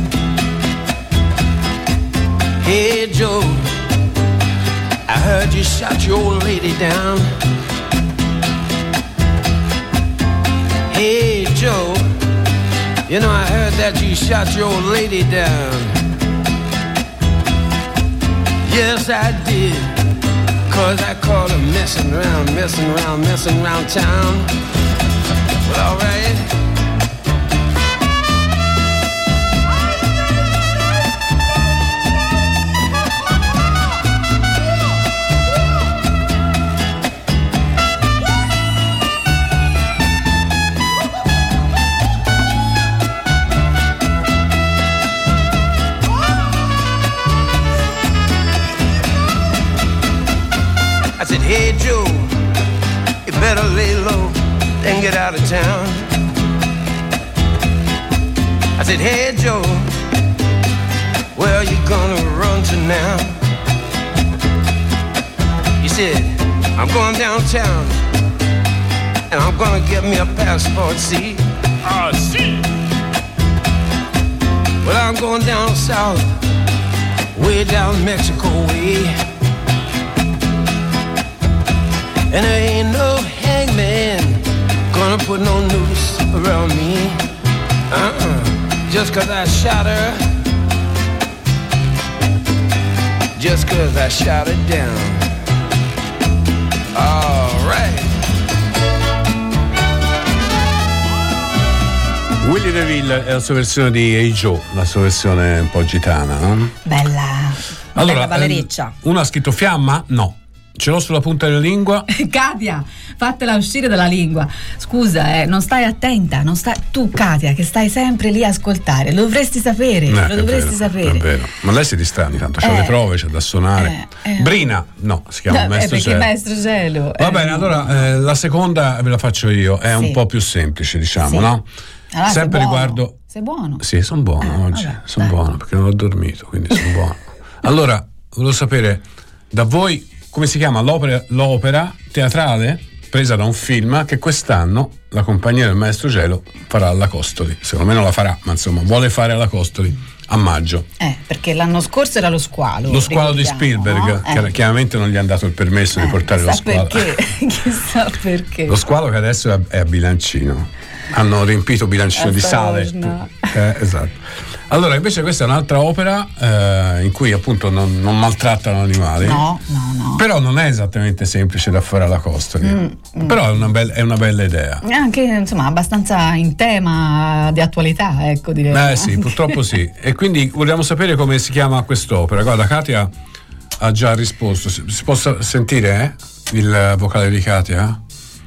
Speaker 10: Hey Joe, I heard you shot your old lady down. Hey Joe, you know I heard that you shot your old lady down. Yes I did, cause I caught her messing around, messing around, messing around town. Well alright. Joe, you better lay low and get out of town. I said, hey Joe, where are you gonna run to now? He said, I'm going downtown and I'm gonna get me a passport, see? Ah, see. Well, I'm going down south, way down Mexico way. And there ain't no hangman gonna put no noose around me. Uh-uh, just cause I shot her, just cause I shot her down. All right.
Speaker 3: Willie DeVille è la sua versione di Hey Joe, la sua versione un po' gitana, no?
Speaker 4: Bella.
Speaker 3: Allora,
Speaker 4: bella ballericcia.
Speaker 3: ehm, uno ha scritto fiamma? No. Ce l'ho sulla punta della lingua.
Speaker 4: Katia, fatela uscire dalla lingua. Scusa, eh, non stai attenta, non stai... tu Katia che stai sempre lì a ascoltare, lo dovresti sapere,
Speaker 3: Eh,
Speaker 4: lo
Speaker 3: è
Speaker 4: dovresti
Speaker 3: vero,
Speaker 4: sapere.
Speaker 3: È vero, ma lei si distrae ogni tanto, c'ha
Speaker 4: Eh.
Speaker 3: le prove, c'è da suonare.
Speaker 4: Eh, eh.
Speaker 3: Brina, no, si chiama
Speaker 4: No,
Speaker 3: Maestro
Speaker 4: eh, perché
Speaker 3: Cielo.
Speaker 4: Maestro Cielo.
Speaker 3: Va
Speaker 4: eh,
Speaker 3: bene,
Speaker 4: no.
Speaker 3: allora eh, la seconda ve la faccio io, è
Speaker 4: Sì.
Speaker 3: un po' più semplice, diciamo,
Speaker 4: Sì.
Speaker 3: no?
Speaker 4: Allora,
Speaker 3: Sempre
Speaker 4: sei buono.
Speaker 3: riguardo.
Speaker 4: Sei buono?
Speaker 3: Sì, sono buono
Speaker 4: Eh,
Speaker 3: oggi,
Speaker 4: vabbè,
Speaker 3: sono
Speaker 4: dai.
Speaker 3: buono perché non ho dormito, quindi sono buono. Allora, volevo sapere da voi come si chiama l'opera, l'opera teatrale presa da un film che quest'anno la compagnia del Maestro Cielo farà alla Costoli. Secondo me non la farà, ma insomma vuole fare alla Costoli a maggio.
Speaker 4: Eh, perché l'anno scorso era lo squalo.
Speaker 3: Lo squalo di
Speaker 4: ricordiamo,
Speaker 3: Spielberg,
Speaker 4: no?
Speaker 3: che
Speaker 4: Eh.
Speaker 3: chiaramente non gli hanno dato il permesso di
Speaker 4: Eh,
Speaker 3: portare lo
Speaker 4: chissà
Speaker 3: squalo.
Speaker 4: perché, chissà perché.
Speaker 3: Lo squalo che adesso è a, è a bilancino. Hanno riempito bilancino
Speaker 4: A
Speaker 3: di sale.
Speaker 4: Saorna.
Speaker 3: Eh, esatto. Allora, invece questa è un'altra opera eh, in cui appunto non, non maltrattano animali.
Speaker 4: No, no, no.
Speaker 3: Però non è esattamente semplice da fare alla Costoli.
Speaker 4: Mm, mm.
Speaker 3: Però è una, bella, è una bella idea.
Speaker 4: Anche insomma abbastanza in tema di attualità, ecco, direi.
Speaker 3: Eh sì, purtroppo sì. E quindi vogliamo sapere come si chiama quest'opera. Guarda, Katia ha già risposto. Si, si può sentire eh? il vocale di Katia?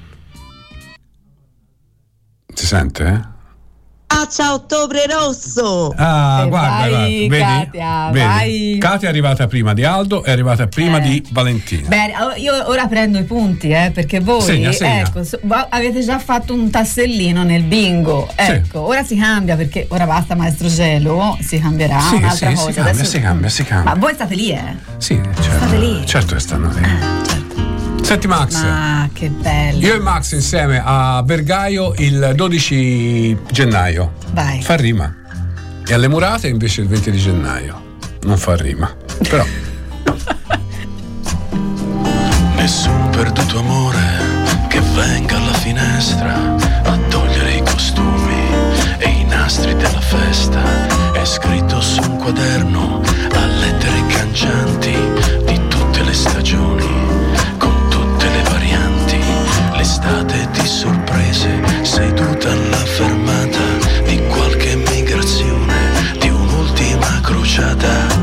Speaker 3: Si sente? Eh?
Speaker 11: Faccia Ottobre Rosso!
Speaker 3: Ah,
Speaker 4: E
Speaker 3: guarda,
Speaker 4: vai,
Speaker 3: guarda, vedi?
Speaker 4: Katia,
Speaker 3: Vedi?
Speaker 4: vai.
Speaker 3: Katia è arrivata prima di Aldo, è arrivata prima
Speaker 4: Eh.
Speaker 3: di Valentina.
Speaker 4: Bene, allora io ora prendo i punti, eh, perché voi
Speaker 3: Segna, segna.
Speaker 4: ecco, so- va- avete già fatto un tassellino nel bingo. Ecco, ora si cambia perché ora basta Maestro Cielo, si cambierà
Speaker 3: Sì,
Speaker 4: un'altra
Speaker 3: sì,
Speaker 4: cosa.
Speaker 3: si cambia,
Speaker 4: Adesso-
Speaker 3: si cambia, si cambia.
Speaker 4: Ma voi state lì, eh?
Speaker 3: Sì, certo.
Speaker 4: State lì.
Speaker 3: Certo che stanno lì. Senti Max,
Speaker 4: Ma che bello.
Speaker 3: io e Max insieme a Vergaio il dodici gennaio.
Speaker 4: Vai.
Speaker 3: Fa rima. E alle Murate invece il venti di gennaio. Non fa rima. Però.
Speaker 2: Nessun perduto amore che venga alla finestra a togliere i costumi e i nastri della festa. È scritto su un quaderno a lettere cangianti di tutte le stagioni, con tutte le varianti. L'estate di sorprese, seduta alla fermata di qualche migrazione, di un'ultima crociata.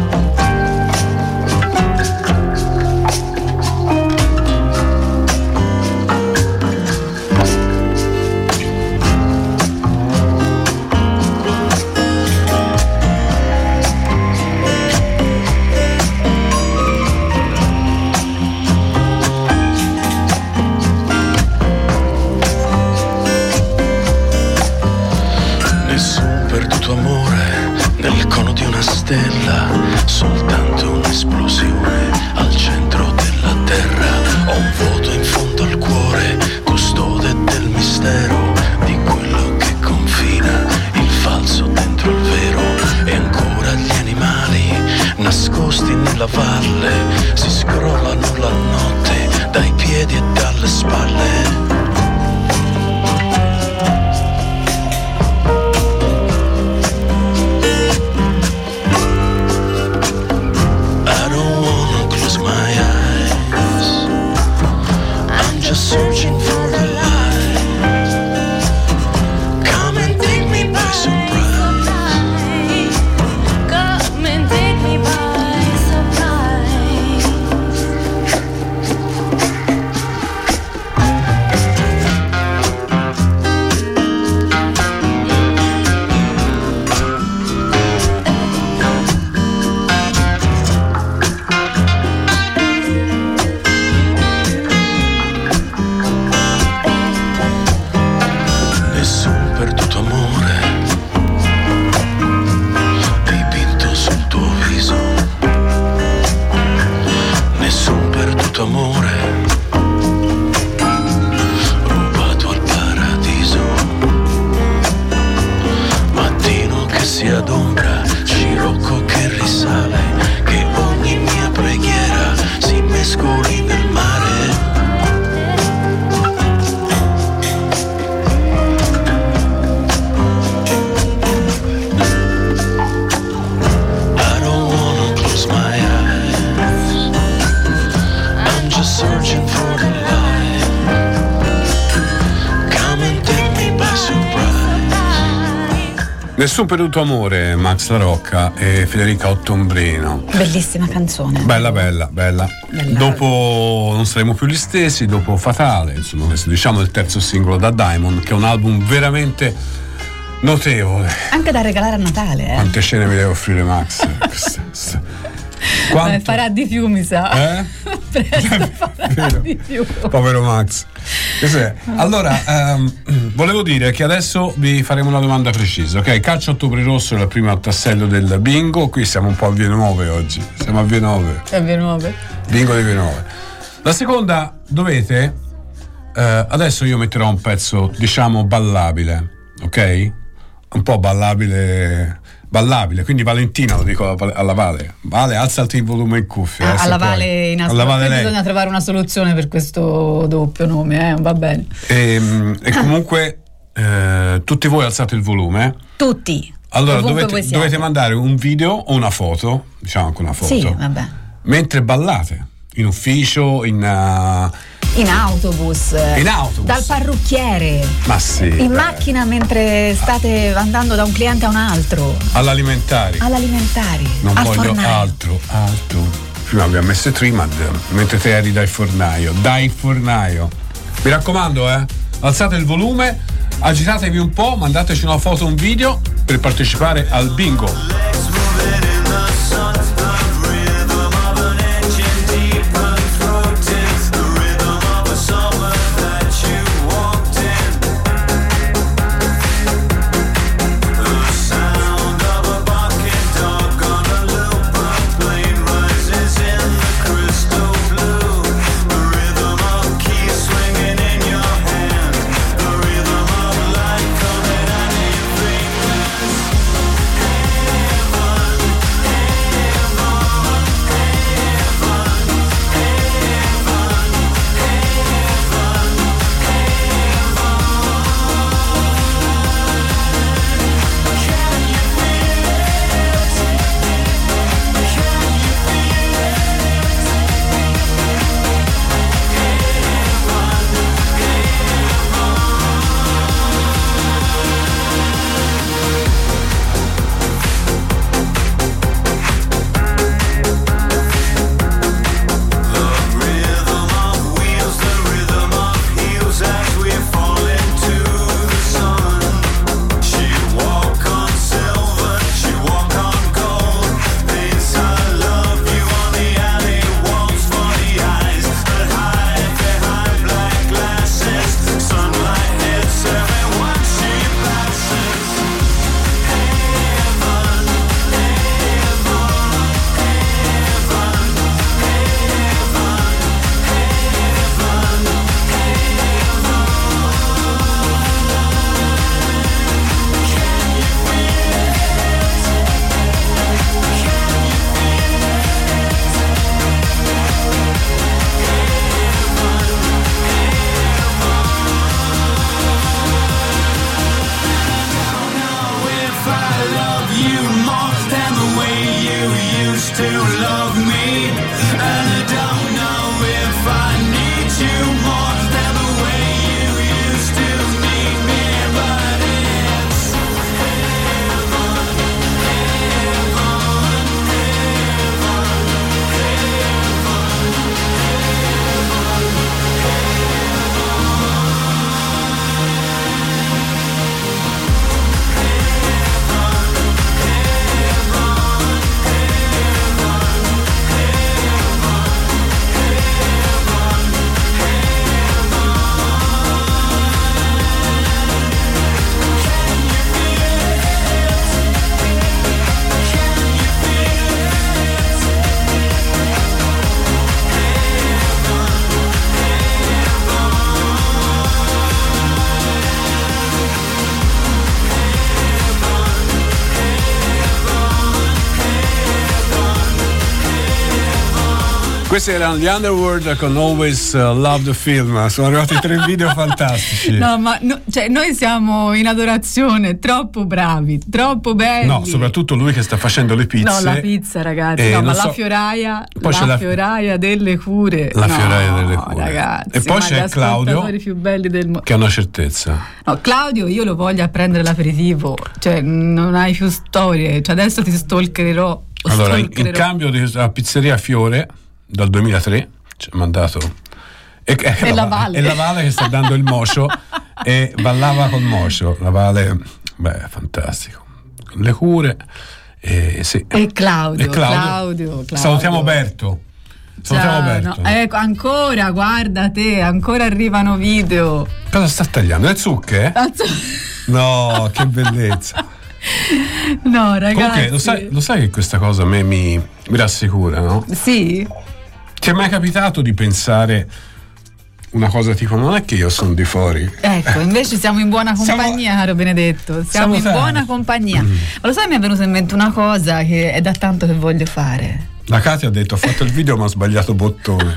Speaker 2: Nessun perduto amore nel cono di una stella, soltanto un'esplosione al centro della terra. Ho un vuoto in fondo al cuore, custode del mistero, di quello che confina il falso dentro il vero. E ancora gli animali nascosti nella valle si scrollano la notte dai piedi e dalle spalle. I don't wanna close my eyes. I'm just searching for the light. Come and take me by surprise.
Speaker 9: Come and take me by surprise.
Speaker 2: faccia d'ombra, scirocco che risale, che ogni mia preghiera si mescoli nel mare. I don't wanna close my eyes, I'm just searching for the light. Come and take me by surprise.
Speaker 3: Nessun perduto amore, Max La Rocca e Federica Ottombrino.
Speaker 4: Bellissima canzone.
Speaker 3: Bella, bella, bella.
Speaker 4: Bella.
Speaker 3: Dopo Non saremo più gli stessi, dopo Fatale, insomma, questo diciamo il terzo singolo da Diamond, che è un album veramente notevole.
Speaker 4: Anche da regalare a Natale, eh.
Speaker 3: Quante scene mi deve offrire Max? Quanto?
Speaker 4: Beh, farà di più, mi sa.
Speaker 3: Eh?
Speaker 4: Presto farà di più.
Speaker 3: Povero Max. Cos'è? Allora, ehm, volevo dire che adesso vi faremo una domanda precisa, ok? Calcio Ottobre Rosso è il primo tassello del bingo. Qui siamo un po' a Vie Nuove oggi. Siamo a Vie Nuove.
Speaker 4: È Vie Nuove.
Speaker 3: Bingo di Vie Nuove. La seconda, dovete. Eh, adesso io metterò un pezzo, diciamo, ballabile, ok? Un po' ballabile. Ballabile, quindi Valentina lo dico alla, alla Vale. Vale, alzati il volume in cuffia.
Speaker 4: Ah, alla Vale in
Speaker 3: alla Vale lei.
Speaker 4: Bisogna trovare una soluzione per questo doppio nome, eh? Va bene.
Speaker 3: E, e comunque eh, tutti voi alzate il volume.
Speaker 4: Tutti.
Speaker 3: Allora dovete, dovete mandare un video o una foto, diciamo anche una foto.
Speaker 4: Sì, vabbè.
Speaker 3: Mentre ballate in ufficio, in uh,
Speaker 4: in autobus,
Speaker 3: in autobus,
Speaker 4: dal parrucchiere,
Speaker 3: ma sì,
Speaker 4: in
Speaker 3: beh.
Speaker 4: macchina mentre state andando da un cliente a un altro,
Speaker 3: all'alimentari,
Speaker 4: all'alimentari,
Speaker 3: non
Speaker 4: al
Speaker 3: voglio
Speaker 4: fornaio.
Speaker 3: altro, altro. Prima abbiamo messo Trimad, mentre te eri dai fornaio, dai fornaio. Mi raccomando, eh, alzate il volume, agitatevi un po', mandateci una foto, un video per partecipare al bingo. Questi erano gli Underworld con Always uh, Love the Film. Sono arrivati tre video fantastici.
Speaker 4: No, ma no, cioè, noi siamo in adorazione, troppo bravi, troppo belli.
Speaker 3: No, soprattutto lui che sta facendo le pizze.
Speaker 4: No, la pizza, ragazzi.
Speaker 3: Eh,
Speaker 4: no, ma
Speaker 3: so.
Speaker 4: la fioraia,
Speaker 3: Poi
Speaker 4: la
Speaker 3: c'è la
Speaker 4: fioraia delle cure.
Speaker 3: La
Speaker 4: no,
Speaker 3: fioraia delle cure.
Speaker 4: Ragazzi,
Speaker 3: e poi
Speaker 4: ma
Speaker 3: c'è
Speaker 4: gli
Speaker 3: Claudio
Speaker 4: ascoltatori più belli del mondo.
Speaker 3: che ha una certezza.
Speaker 4: No, Claudio, io lo voglio a prendere l'aperitivo. Cioè, non hai più storie. Cioè, adesso ti stalkererò.
Speaker 3: Allora, in,
Speaker 4: stalkererò.
Speaker 3: in cambio della pizzeria Fiore dal duemilatré ci ha mandato e, e,
Speaker 4: E la Vale.
Speaker 3: e la Vale che sta dando il mocio e ballava col mocio. La Vale, beh, fantastico. Le cure e, sì.
Speaker 4: E Claudio,
Speaker 3: E Claudio.
Speaker 4: Claudio, Claudio.
Speaker 3: Salutiamo Berto. Salutiamo
Speaker 4: Ciao,
Speaker 3: Berto.
Speaker 4: no, ecco, ancora, guarda te, ancora arrivano video.
Speaker 3: Cosa sta tagliando? Le zucche? No, che bellezza.
Speaker 4: No, ragazzi.
Speaker 3: Comunque, lo sai, lo sai che questa cosa a me mi, mi rassicura, no?
Speaker 4: Sì.
Speaker 3: Ti è mai capitato di pensare una cosa tipo: non è che io sono di fuori?
Speaker 4: Ecco, invece siamo in buona
Speaker 3: Siamo-
Speaker 4: compagnia, caro Benedetto. Siamo,
Speaker 3: Siamo
Speaker 4: in
Speaker 3: sani.
Speaker 4: buona compagnia.
Speaker 3: Mm.
Speaker 4: Ma lo sai, mi è venuta in mente una cosa che è da tanto che voglio fare.
Speaker 3: La Katia ha detto: ho fatto il video ma ho sbagliato bottone.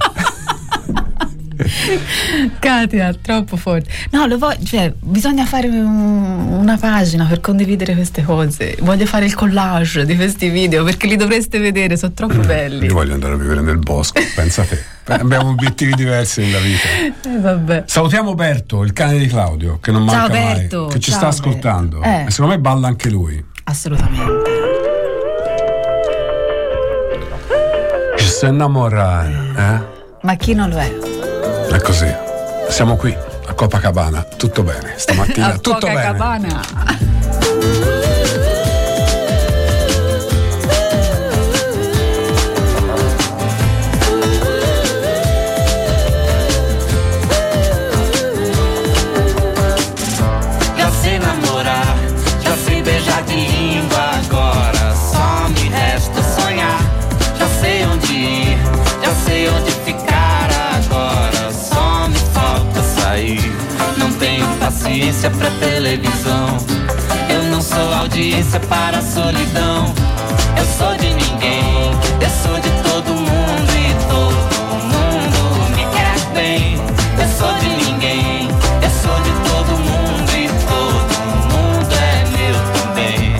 Speaker 4: Katia, troppo forte. No, lo voglio, cioè, bisogna fare un- una pagina per condividere queste cose. Voglio fare il collage di questi video perché li dovreste vedere, sono troppo belli.
Speaker 3: Io voglio andare a vivere nel bosco, pensa te. Beh, abbiamo obiettivi diversi nella vita.
Speaker 4: Eh, vabbè.
Speaker 3: Salutiamo Berto, il cane di Claudio, che non
Speaker 4: Ciao,
Speaker 3: manca mai,
Speaker 4: Berto.
Speaker 3: che ci
Speaker 4: Ciao,
Speaker 3: sta ascoltando.
Speaker 4: Berto. Eh.
Speaker 3: E secondo me balla anche lui.
Speaker 4: Assolutamente.
Speaker 3: Ci sta innamorando, eh?
Speaker 4: Ma chi non lo è?
Speaker 3: È così. Siamo qui a Copacabana, tutto bene. Stamattina
Speaker 4: A
Speaker 3: tutto bene.
Speaker 4: Copacabana.
Speaker 8: Já sei namorar, já sei beijar de língua. Agora só me resta sonhar. Já sei onde ir, já sei onde ficar. Agora só me falta sair. Não tenho paciência pra televisão. Eu não sou audiência para a solidão. Eu sou de ninguém, eu sou de todo mundo e todo mundo me quer bem. Eu sou de ninguém, eu sou de todo mundo e todo mundo é meu também.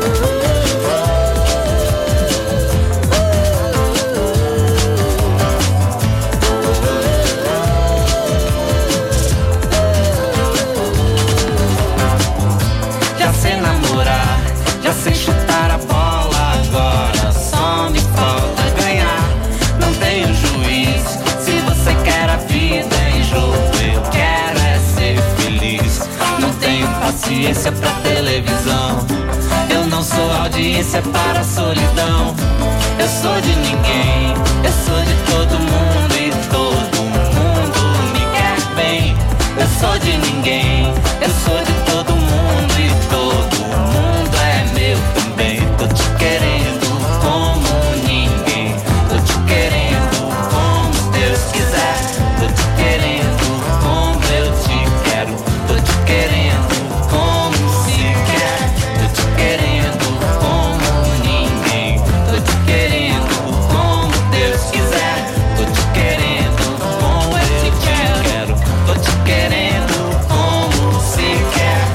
Speaker 8: Já sei namorar, já sei chutar a bola. Agora só me falta ganhar. Não tenho juiz, se você quer a vida em jogo, eu quero é ser feliz. Não tenho paciência pra televisão. Eu não sou audiência para a solidão. Eu sou de ninguém, eu sou de todo mundo e todo mundo me quer bem. Eu sou de ninguém, eu sou de todo mundo e todo mundo é meu também. Tô te querendo como ninguém, tô te querendo como Deus quiser. Tô te querendo como eu te quero, tô te querendo como se quer. Tô te querendo como ninguém, tô te querendo como Deus quiser. Tô te querendo como eu te quero, tô te querendo como se quer.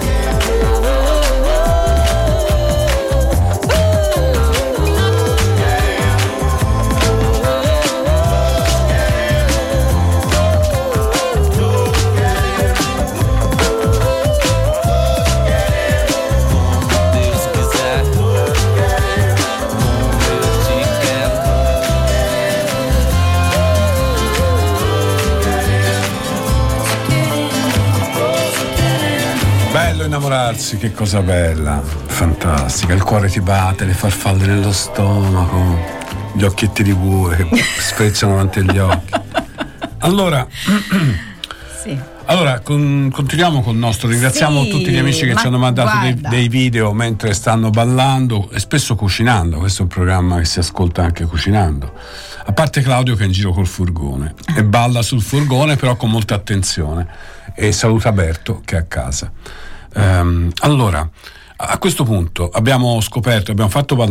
Speaker 8: Deus quiser, como eu te quero.
Speaker 3: Bello innamorarsi, che cosa bella, fantastica. Il cuore ti batte, le farfalle nello stomaco, gli occhietti di bue che sfrecciano davanti agli occhi. Allora,
Speaker 4: Sì.
Speaker 3: allora con- continuiamo con il nostro. Ringraziamo
Speaker 4: Sì,
Speaker 3: tutti gli amici che
Speaker 4: ma
Speaker 3: ci hanno mandato dei,
Speaker 4: guarda.
Speaker 3: dei video mentre stanno ballando e spesso cucinando. Questo è un programma che si ascolta anche cucinando. A parte Claudio che è in giro col furgone e balla sul furgone, però con molta attenzione. E saluta Berto che è a casa. Ehm, allora, a questo punto abbiamo scoperto, abbiamo fatto ballare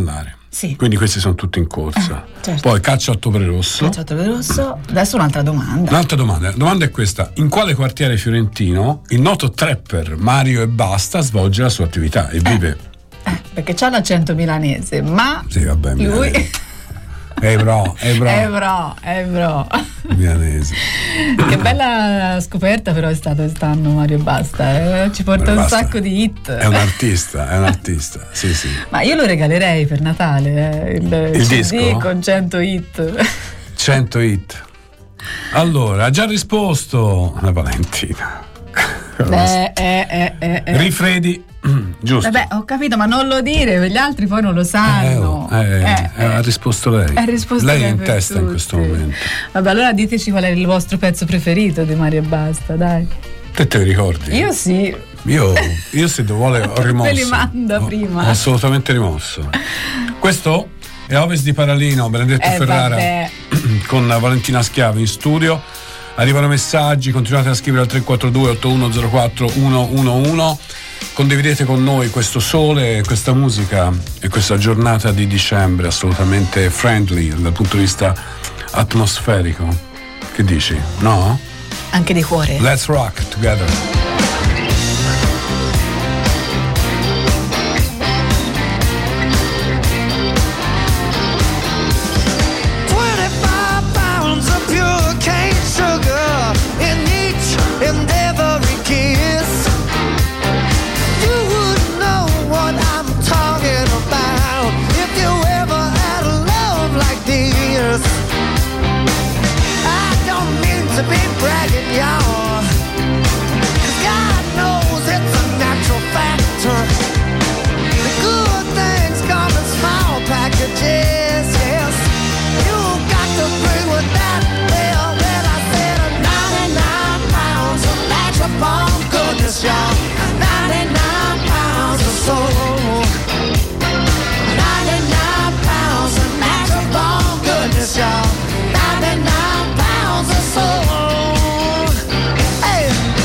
Speaker 4: Sì.
Speaker 3: Quindi questi sono tutti in corsa.
Speaker 4: Eh, certo.
Speaker 3: Poi Caccia a Ottobre Rosso.
Speaker 4: Caccia a Ottobre Rosso. Adesso un'altra domanda.
Speaker 3: Un'altra domanda. La domanda è questa: in quale quartiere fiorentino il noto trapper Mario e Basta svolge la sua attività e vive?
Speaker 4: Eh, perché c'ha l'accento milanese, ma
Speaker 3: sì, vabbè,
Speaker 4: lui
Speaker 3: Ebro, Ebro.
Speaker 4: Ebro, Ebro.
Speaker 3: Milanese.
Speaker 4: Che bella scoperta però è stato quest'anno Mario Basta, eh? Ci porta
Speaker 3: Mario
Speaker 4: un
Speaker 3: Basta
Speaker 4: sacco di hit.
Speaker 3: È un artista, è un artista, sì sì.
Speaker 4: Ma io lo regalerei per Natale, eh? il,
Speaker 3: il
Speaker 4: C D
Speaker 3: disco
Speaker 4: con cento hit.
Speaker 3: cento hit. Allora, ha già risposto la Valentina.
Speaker 4: Eh, eh, eh, eh, eh.
Speaker 3: Rifredi, giusto.
Speaker 4: Vabbè, ho capito, ma non lo dire, gli altri poi non lo sanno.
Speaker 3: Eh, eh,
Speaker 4: Eh,
Speaker 3: eh, ha risposto lei.
Speaker 4: Ha risposto
Speaker 3: lei è
Speaker 4: lei
Speaker 3: in
Speaker 4: per
Speaker 3: testa in
Speaker 4: tutti.
Speaker 3: questo momento.
Speaker 4: Vabbè, allora diteci qual è il vostro pezzo preferito di Mario e Basta, dai.
Speaker 3: Te te li ricordi?
Speaker 4: Io sì.
Speaker 3: Io, io se vuole ho rimosso.
Speaker 4: Me li manda
Speaker 3: Ho-
Speaker 4: prima.
Speaker 3: Ho assolutamente rimosso. Questo è Ovest di Paralino, Benedetto
Speaker 4: Eh,
Speaker 3: Ferrara
Speaker 4: vabbè.
Speaker 3: con Valentina Schiavi in studio. Arrivano messaggi, continuate a scrivere al tre quattro due otto uno zero quattro uno uno uno. Condividete con noi questo sole, questa musica e questa giornata di dicembre assolutamente friendly dal punto di vista atmosferico. Che dici? No?
Speaker 4: Anche di cuore.
Speaker 3: Let's rock together.
Speaker 12: twenty-five pounds of pure cane sugar in each and every kiss. You would know what I'm talking about if you ever had a love like this. I don't mean to be bragging, y'all, 'cause God knows it's a natural factor. The good things come in small packages, yes. You got to bring with that bill that I said ninety-nine pounds of natural bomb goodness, y'all. ninety-nine pounds of soul. ninety-nine pounds of natural bomb goodness, y'all. ninety-nine pounds of soul. Hey.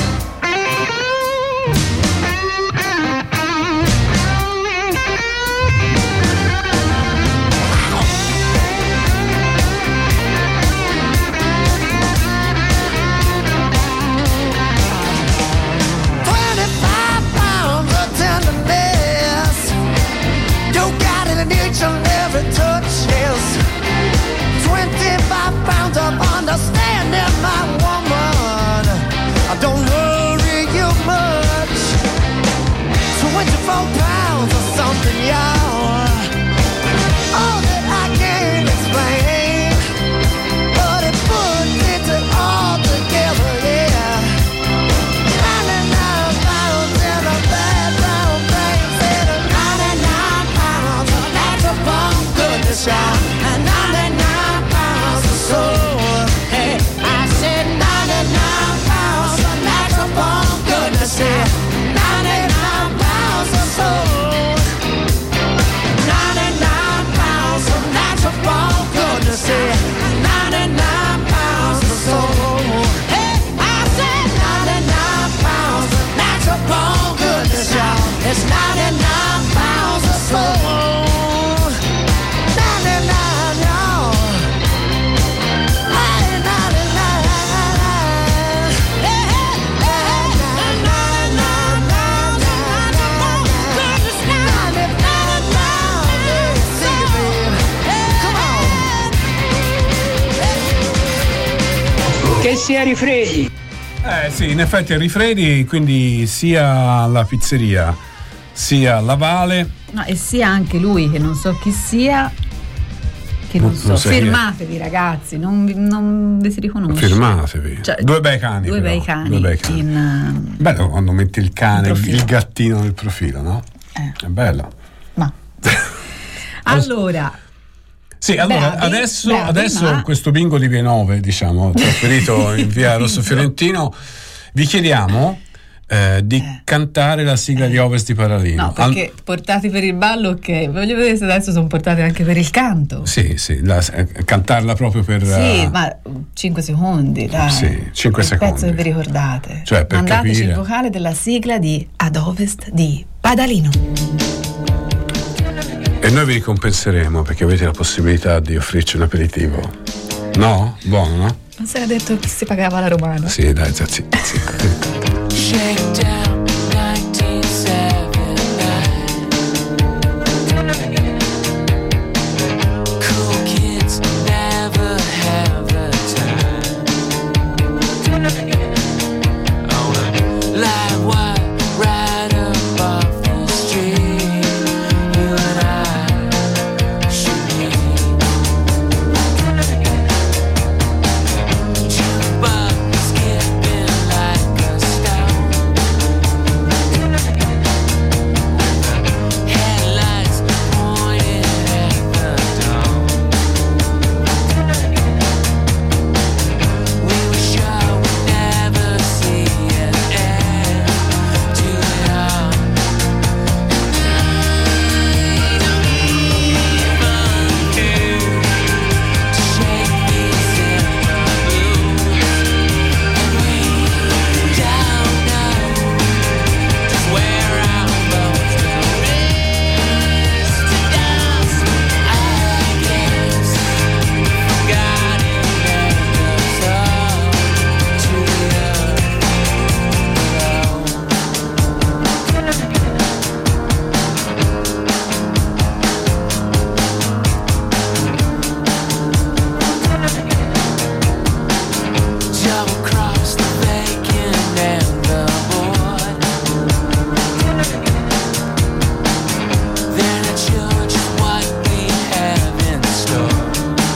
Speaker 12: twenty-five pounds of tenderness. You got it in each and every touch, yes. twenty-five pounds of understanding, my woman. I don't worry you much. twenty-four pounds of something, y'all. All that I can't explain, but it puts it all together, yeah. ninety-nine pounds in a bad brown thing, said ninety-nine pounds of natural bomb goodness, y'all. And ninety-nine pounds of soul. Hey, I said ninety-nine pounds of natural bomb goodness, yeah. ninety-nine pounds of soul. ninety-nine pounds of natural bomb goodness, yeah. ninety-nine pounds of soul. Hey, I said ninety-nine pounds of natural bomb goodness, y'all. It's ninety-nine pounds of soul. ninety-nine, y'all. Hey, ninety-nine. Hey, hey, hey, ninety-nine, ninety-nine, ninety-nine, yeah, sing it, baby. Come on.
Speaker 13: Che sia Rifredi.
Speaker 3: Eh sì, in effetti è Rifredi, quindi sia la pizzeria sia la Vale.
Speaker 4: No, e sia anche lui, che non so chi sia, che non,
Speaker 3: Non-
Speaker 4: so.
Speaker 3: non sai chi è.
Speaker 4: Firmatevi, ragazzi, non vi, non vi si riconosce.
Speaker 3: Firmatevi.
Speaker 4: Cioè,
Speaker 3: due bei cani.
Speaker 4: Due
Speaker 3: però.
Speaker 4: bei cani.
Speaker 3: Due bei cani.
Speaker 4: In,
Speaker 3: Bello quando metti il cane,
Speaker 4: in
Speaker 3: il,
Speaker 4: profilo.
Speaker 3: il gattino nel profilo, no?
Speaker 4: Eh.
Speaker 3: È bello.
Speaker 4: Ma allora,
Speaker 3: Sì, allora
Speaker 4: Bravi,
Speaker 3: adesso,
Speaker 4: bravi,
Speaker 3: adesso
Speaker 4: ma-
Speaker 3: questo bingo di Vie Nove, diciamo, trasferito in via Rosso Fiorentino, vi chiediamo eh, di cantare la sigla di Ovest di Paralino.
Speaker 4: no, perché portati per il ballo, ok. Voglio vedere se adesso sono portati anche per il canto.
Speaker 3: Al- sì, sì, la- eh, cantarla proprio per...
Speaker 4: Sì,
Speaker 3: eh,
Speaker 4: ma cinque secondi, dai.
Speaker 3: Sì, cinque
Speaker 4: Il
Speaker 3: secondi.
Speaker 4: pezzo che vi ricordate.
Speaker 3: Cioè, per
Speaker 4: Mandateci
Speaker 3: capire.
Speaker 4: il vocale della sigla di Ad Ovest di Padalino.
Speaker 3: E noi vi ricompenseremo perché avete la possibilità di offrirci un aperitivo. No? Buono, no?
Speaker 4: Non si era detto che si pagava la romana?
Speaker 3: Sì, dai, sì, sì.
Speaker 8: Shakedown nineteen seventy-nine. Cool kids never have the time. On a live wire right up off the street, you and I should meet. Jukebox skipping like a stone. Headlights pointed at the dawn. We were sure we'd never see an end to it all. I don't even care to shake these simple blues, and we don't know just where our bones will rest to dust. I guess God left us all to the earth alone. Double cross the bacon and the board. They're not sure just what we have in store.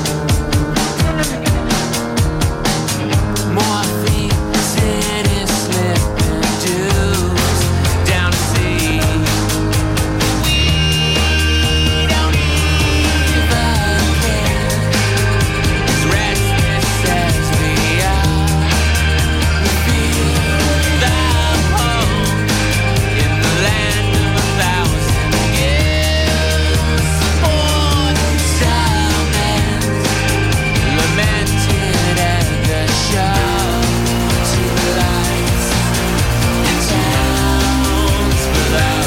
Speaker 8: Morphine, city slipping dues down to sea. We don't even care, as restless as we are. We feel the home in the land of a thousand gifts. Born silence, lamented at the show. To the lights in towns below.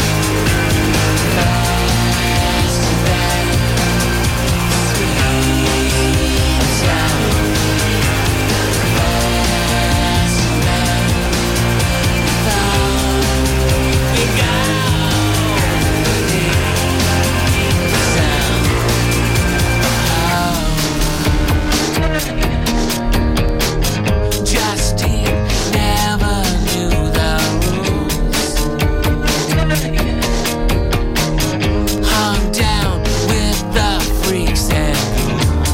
Speaker 8: Last of that sweet sound. Last of that thought we got the sound of Justine never knew the rules. Hung down with the freaks and ghouls.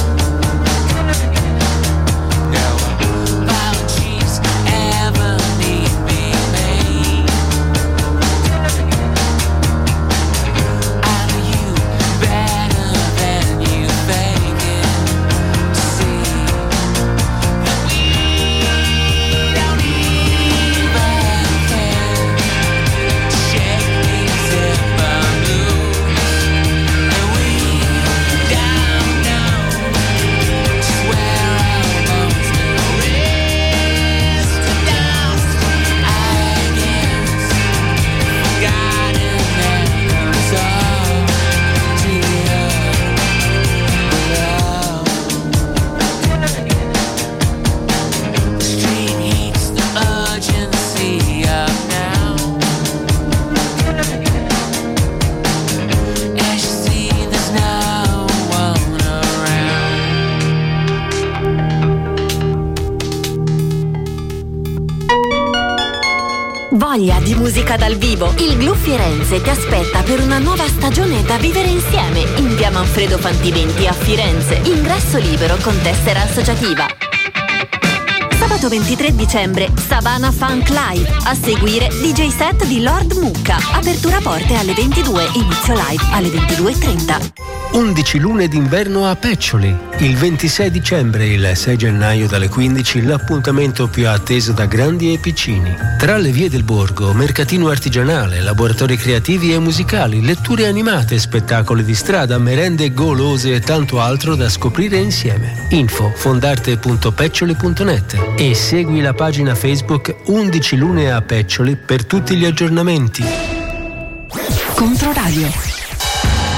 Speaker 8: No apologies ever need be made. I know you better than you fake it to see that we don't even care to shake these simple blues, and we don't know just where our bones will rest to dust. I guess God left us all to the earth below. The street heats the urgency up now. As you see, there's no one around.
Speaker 13: Voglia di musica dal vivo? Il Glu Firenze ti aspetta per una nuova stagione da vivere insieme in via Manfredo Fantimenti a Firenze. Ingresso libero con tessera associativa. Sabato ventitré dicembre, Savana Funk Live. A seguire D J set di Lord Mucca. Apertura porte alle ventidue, inizio live alle ventidue e trenta.
Speaker 1: undici lune d'inverno a Peccioli. Il ventisei dicembre e il sei gennaio dalle quindici l'appuntamento più atteso da grandi e piccini. Tra le vie del borgo, mercatino artigianale, laboratori creativi e musicali, letture animate, spettacoli di strada, merende golose e tanto altro da scoprire insieme. Info fondarte punto peccioli punto net e segui la pagina Facebook undici lune a Peccioli per tutti gli aggiornamenti.
Speaker 13: Controradio.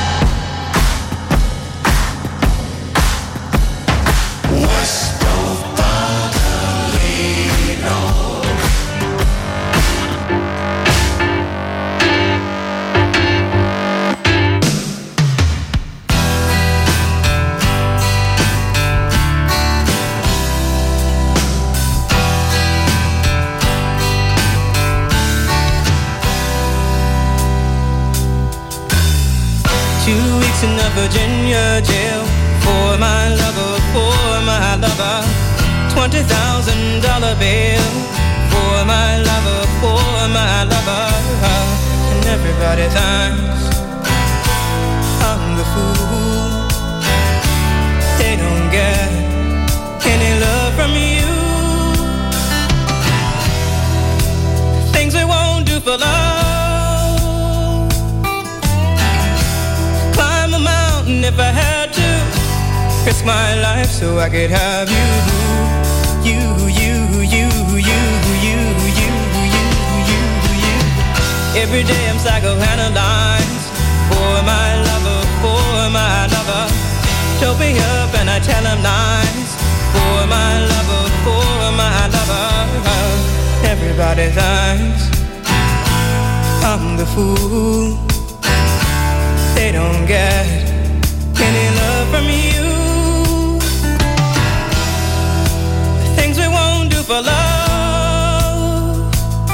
Speaker 14: Two weeks in the Virginia jail for my lover, for my lover. Twenty thousand dollar bail for my lover, for my lover. And everybody thinks I'm the fool. They don't get any love from you. Things we won't do for love. Climb a mountain if I had to. Risk my life so I could have you. You, you, you, you, you, you, you, you, you. Every day I'm psychoanalyzed for my lover, for my lover. Told me up and I tell him lies for my lover, for my lover. Everybody thinks I'm the fool. They don't get any love from you. The things we won't do for love.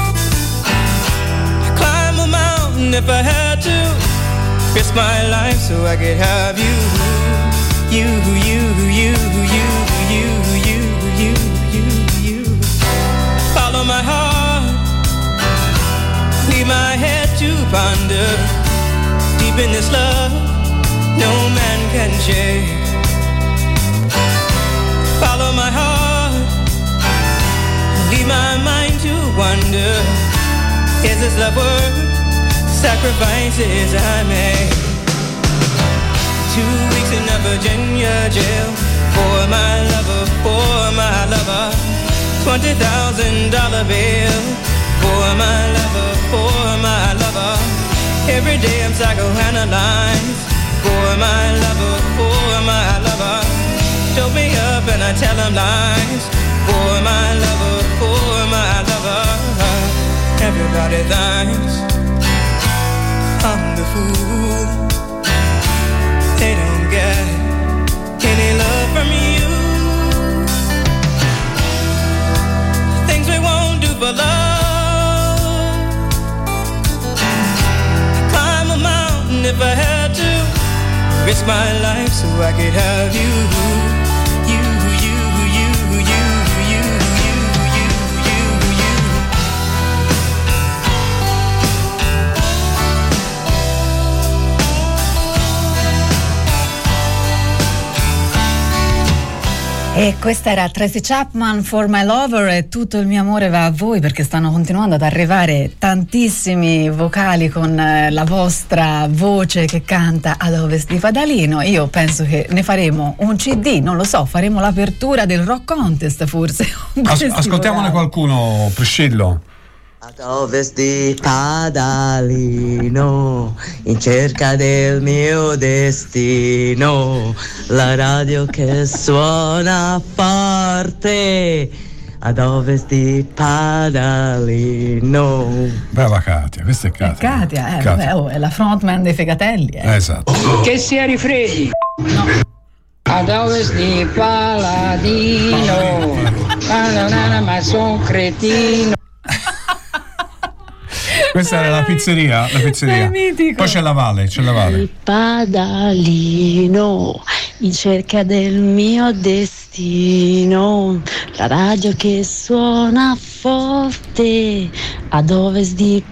Speaker 14: I climb a mountain if I had to. Risk my life so I could have you. You, you, you, you, you, you, you, you, you. Follow my heart. Leave my head to ponder. Deep in this love, no man can shake. Follow my heart. Leave my mind to wonder. Is this love worth sacrifices I make? Two weeks in a Virginia jail for my lover, for my lover. Twenty thousand dollar bail for my lover, for my lover. Every day I'm psychoanalyzed for my lover, for my lover. Told me up and I tell him lies for my lover, for my lover. Everybody thinks I'm the fool. They don't get any love from you. Things we won't do for love. I'd climb a mountain if I had to. Risk my life so I could have you. You, you, you, you, you, you, you, you, you.
Speaker 4: E questa era Tracy Chapman, For My Lover, e tutto il mio amore va a voi, perché stanno continuando ad arrivare tantissimi vocali con eh, la vostra voce che canta Ad Ovest di Padalino. Io penso che ne faremo un C D, non lo so, faremo l'apertura del Rock Contest forse.
Speaker 3: As- ascoltiamone qualcuno, Priscillo.
Speaker 11: Ad ovest di Padalino, in cerca del mio destino, la radio che suona forte. Ad ovest di Padalino.
Speaker 3: Brava Katia, questa è Katia.
Speaker 4: È Katia, eh,
Speaker 3: Katia.
Speaker 4: vabbè, oh, è la frontman dei Fegatelli. Eh.
Speaker 3: Esatto.
Speaker 15: Che sia rifreddi.
Speaker 4: No.
Speaker 15: Ad ovest di Paladino, Paladina, ma son cretino.
Speaker 3: Questa era la pizzeria, la pizzeria. Poi c'è la Vale, c'è la Vale.
Speaker 16: Padalino, in cerca del mio destino, la radio che suona forte, ad ovest di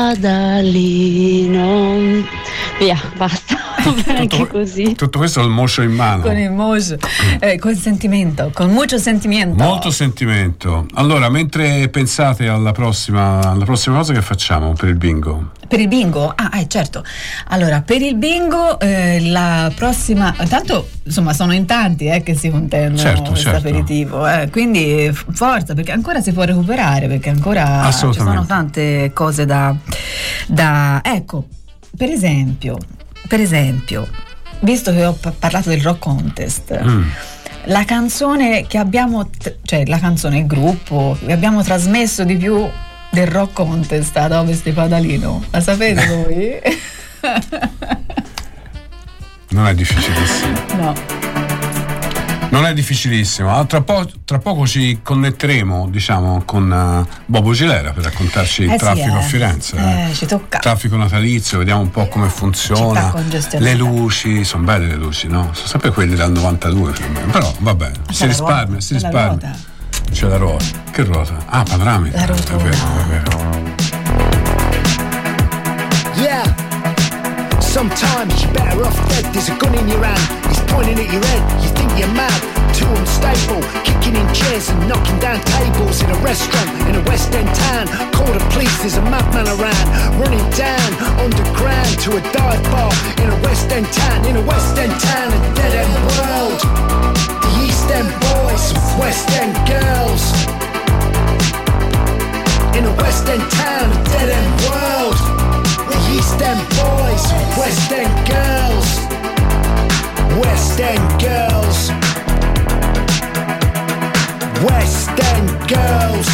Speaker 16: Padalino. Via, basta. Anche così.
Speaker 3: Tutto questo è il moscio in mano.
Speaker 4: Con il moscio, eh, con sentimento, con mucho sentimento.
Speaker 3: Molto sentimento. Allora, mentre pensate alla prossima, alla prossima cosa che facciamo per il bingo?
Speaker 4: Per il bingo? Ah, eh, certo. Allora, per il bingo eh, la prossima, tanto insomma sono in tanti eh, che si contendono
Speaker 3: certo,
Speaker 4: questo
Speaker 3: certo.
Speaker 4: aperitivo, eh, quindi f- forza, perché ancora si può recuperare, perché ancora ci sono tante cose da, da ecco, per esempio, per esempio, visto che ho p- parlato del Rock Contest, mm. la canzone che abbiamo, t- cioè la canzone, il gruppo che abbiamo trasmesso di più del Rock Contest ad Ovest di Padalino, la sapete voi?
Speaker 3: Non è difficilissimo.
Speaker 4: No.
Speaker 3: Non è difficilissimo. Ah, tra, po- tra poco ci connetteremo, diciamo, con uh, Bobo Gilera per raccontarci il
Speaker 4: Eh
Speaker 3: traffico
Speaker 4: sì, eh.
Speaker 3: a Firenze. eh.
Speaker 4: Eh, ci tocca.
Speaker 3: Traffico natalizio, vediamo un po' come funziona.
Speaker 4: Città congestionata.
Speaker 3: Le luci, sono belle le luci, no? Sono sempre quelle del novantadue più o meno. Però va bene, si
Speaker 4: la
Speaker 3: risparmia,
Speaker 4: ruota,
Speaker 3: si
Speaker 4: c'è la
Speaker 3: risparmia.
Speaker 4: ruota.
Speaker 3: C'è la ruota. Che ruota? Ah, panoramica.
Speaker 4: La
Speaker 3: È
Speaker 4: rotona.
Speaker 3: vero, è vero.
Speaker 12: Yeah. Sometimes you're better off dead. There's a gun in your hand, it's pointing at your head. You think you're mad, too unstable, kicking in chairs and knocking down tables in a restaurant in a West End town. Call the police, there's a madman around, running down underground to a dive bar in a West End town. In a West End town, a dead end world. The East End boys, West End girls. In a West End town, a dead end world. The East End boys, West End girls. West End girls. West End girls.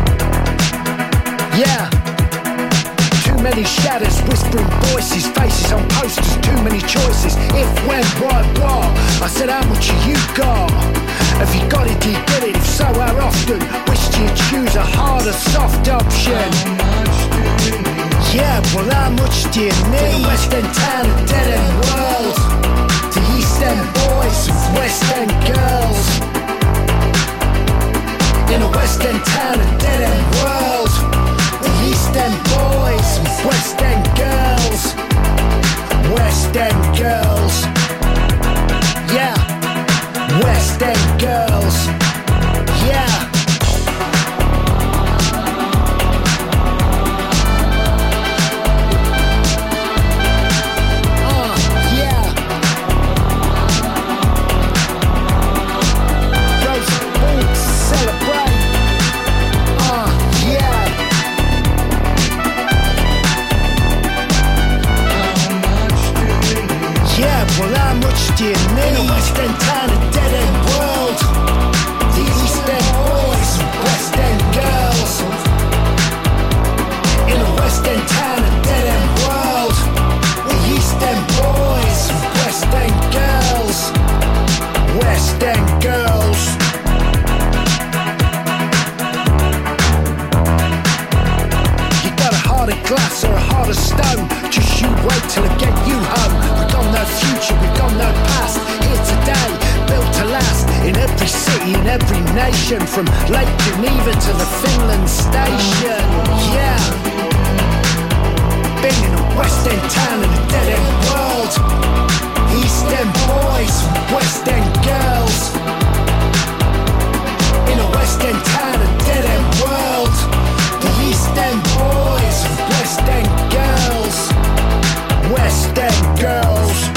Speaker 12: Yeah. Too many shadows, whispering voices, faces on posters, too many choices. If, when, why, what? I said, how much have you got? Have you got it, do you get it? If so, how often? Wish you'd choose a harder, soft option. Yeah, well, how much do you need? In a West End town, a dead end world. The East End boys, West End girls. In a West End town, a dead end world. The East End boys, West End girls. West End girls. Yeah. West End girls. Yeah. Well, how much do you need? In a West End town, a dead end world. The East End boys, West End girls. In a West End town, a dead end world. The East End boys, West End girls. West End girls. You got a heart of glass or a heart of stone. Just you wait till I get you home. We got no future, we got no past. Here today, built to last. In every city, in every nation, from Lake Geneva to the Finland station. Yeah. Been in a West End town in a dead end world. East End boys, West End girls. In a West End town, a dead end world. The East End boys, West End girls. West End girls.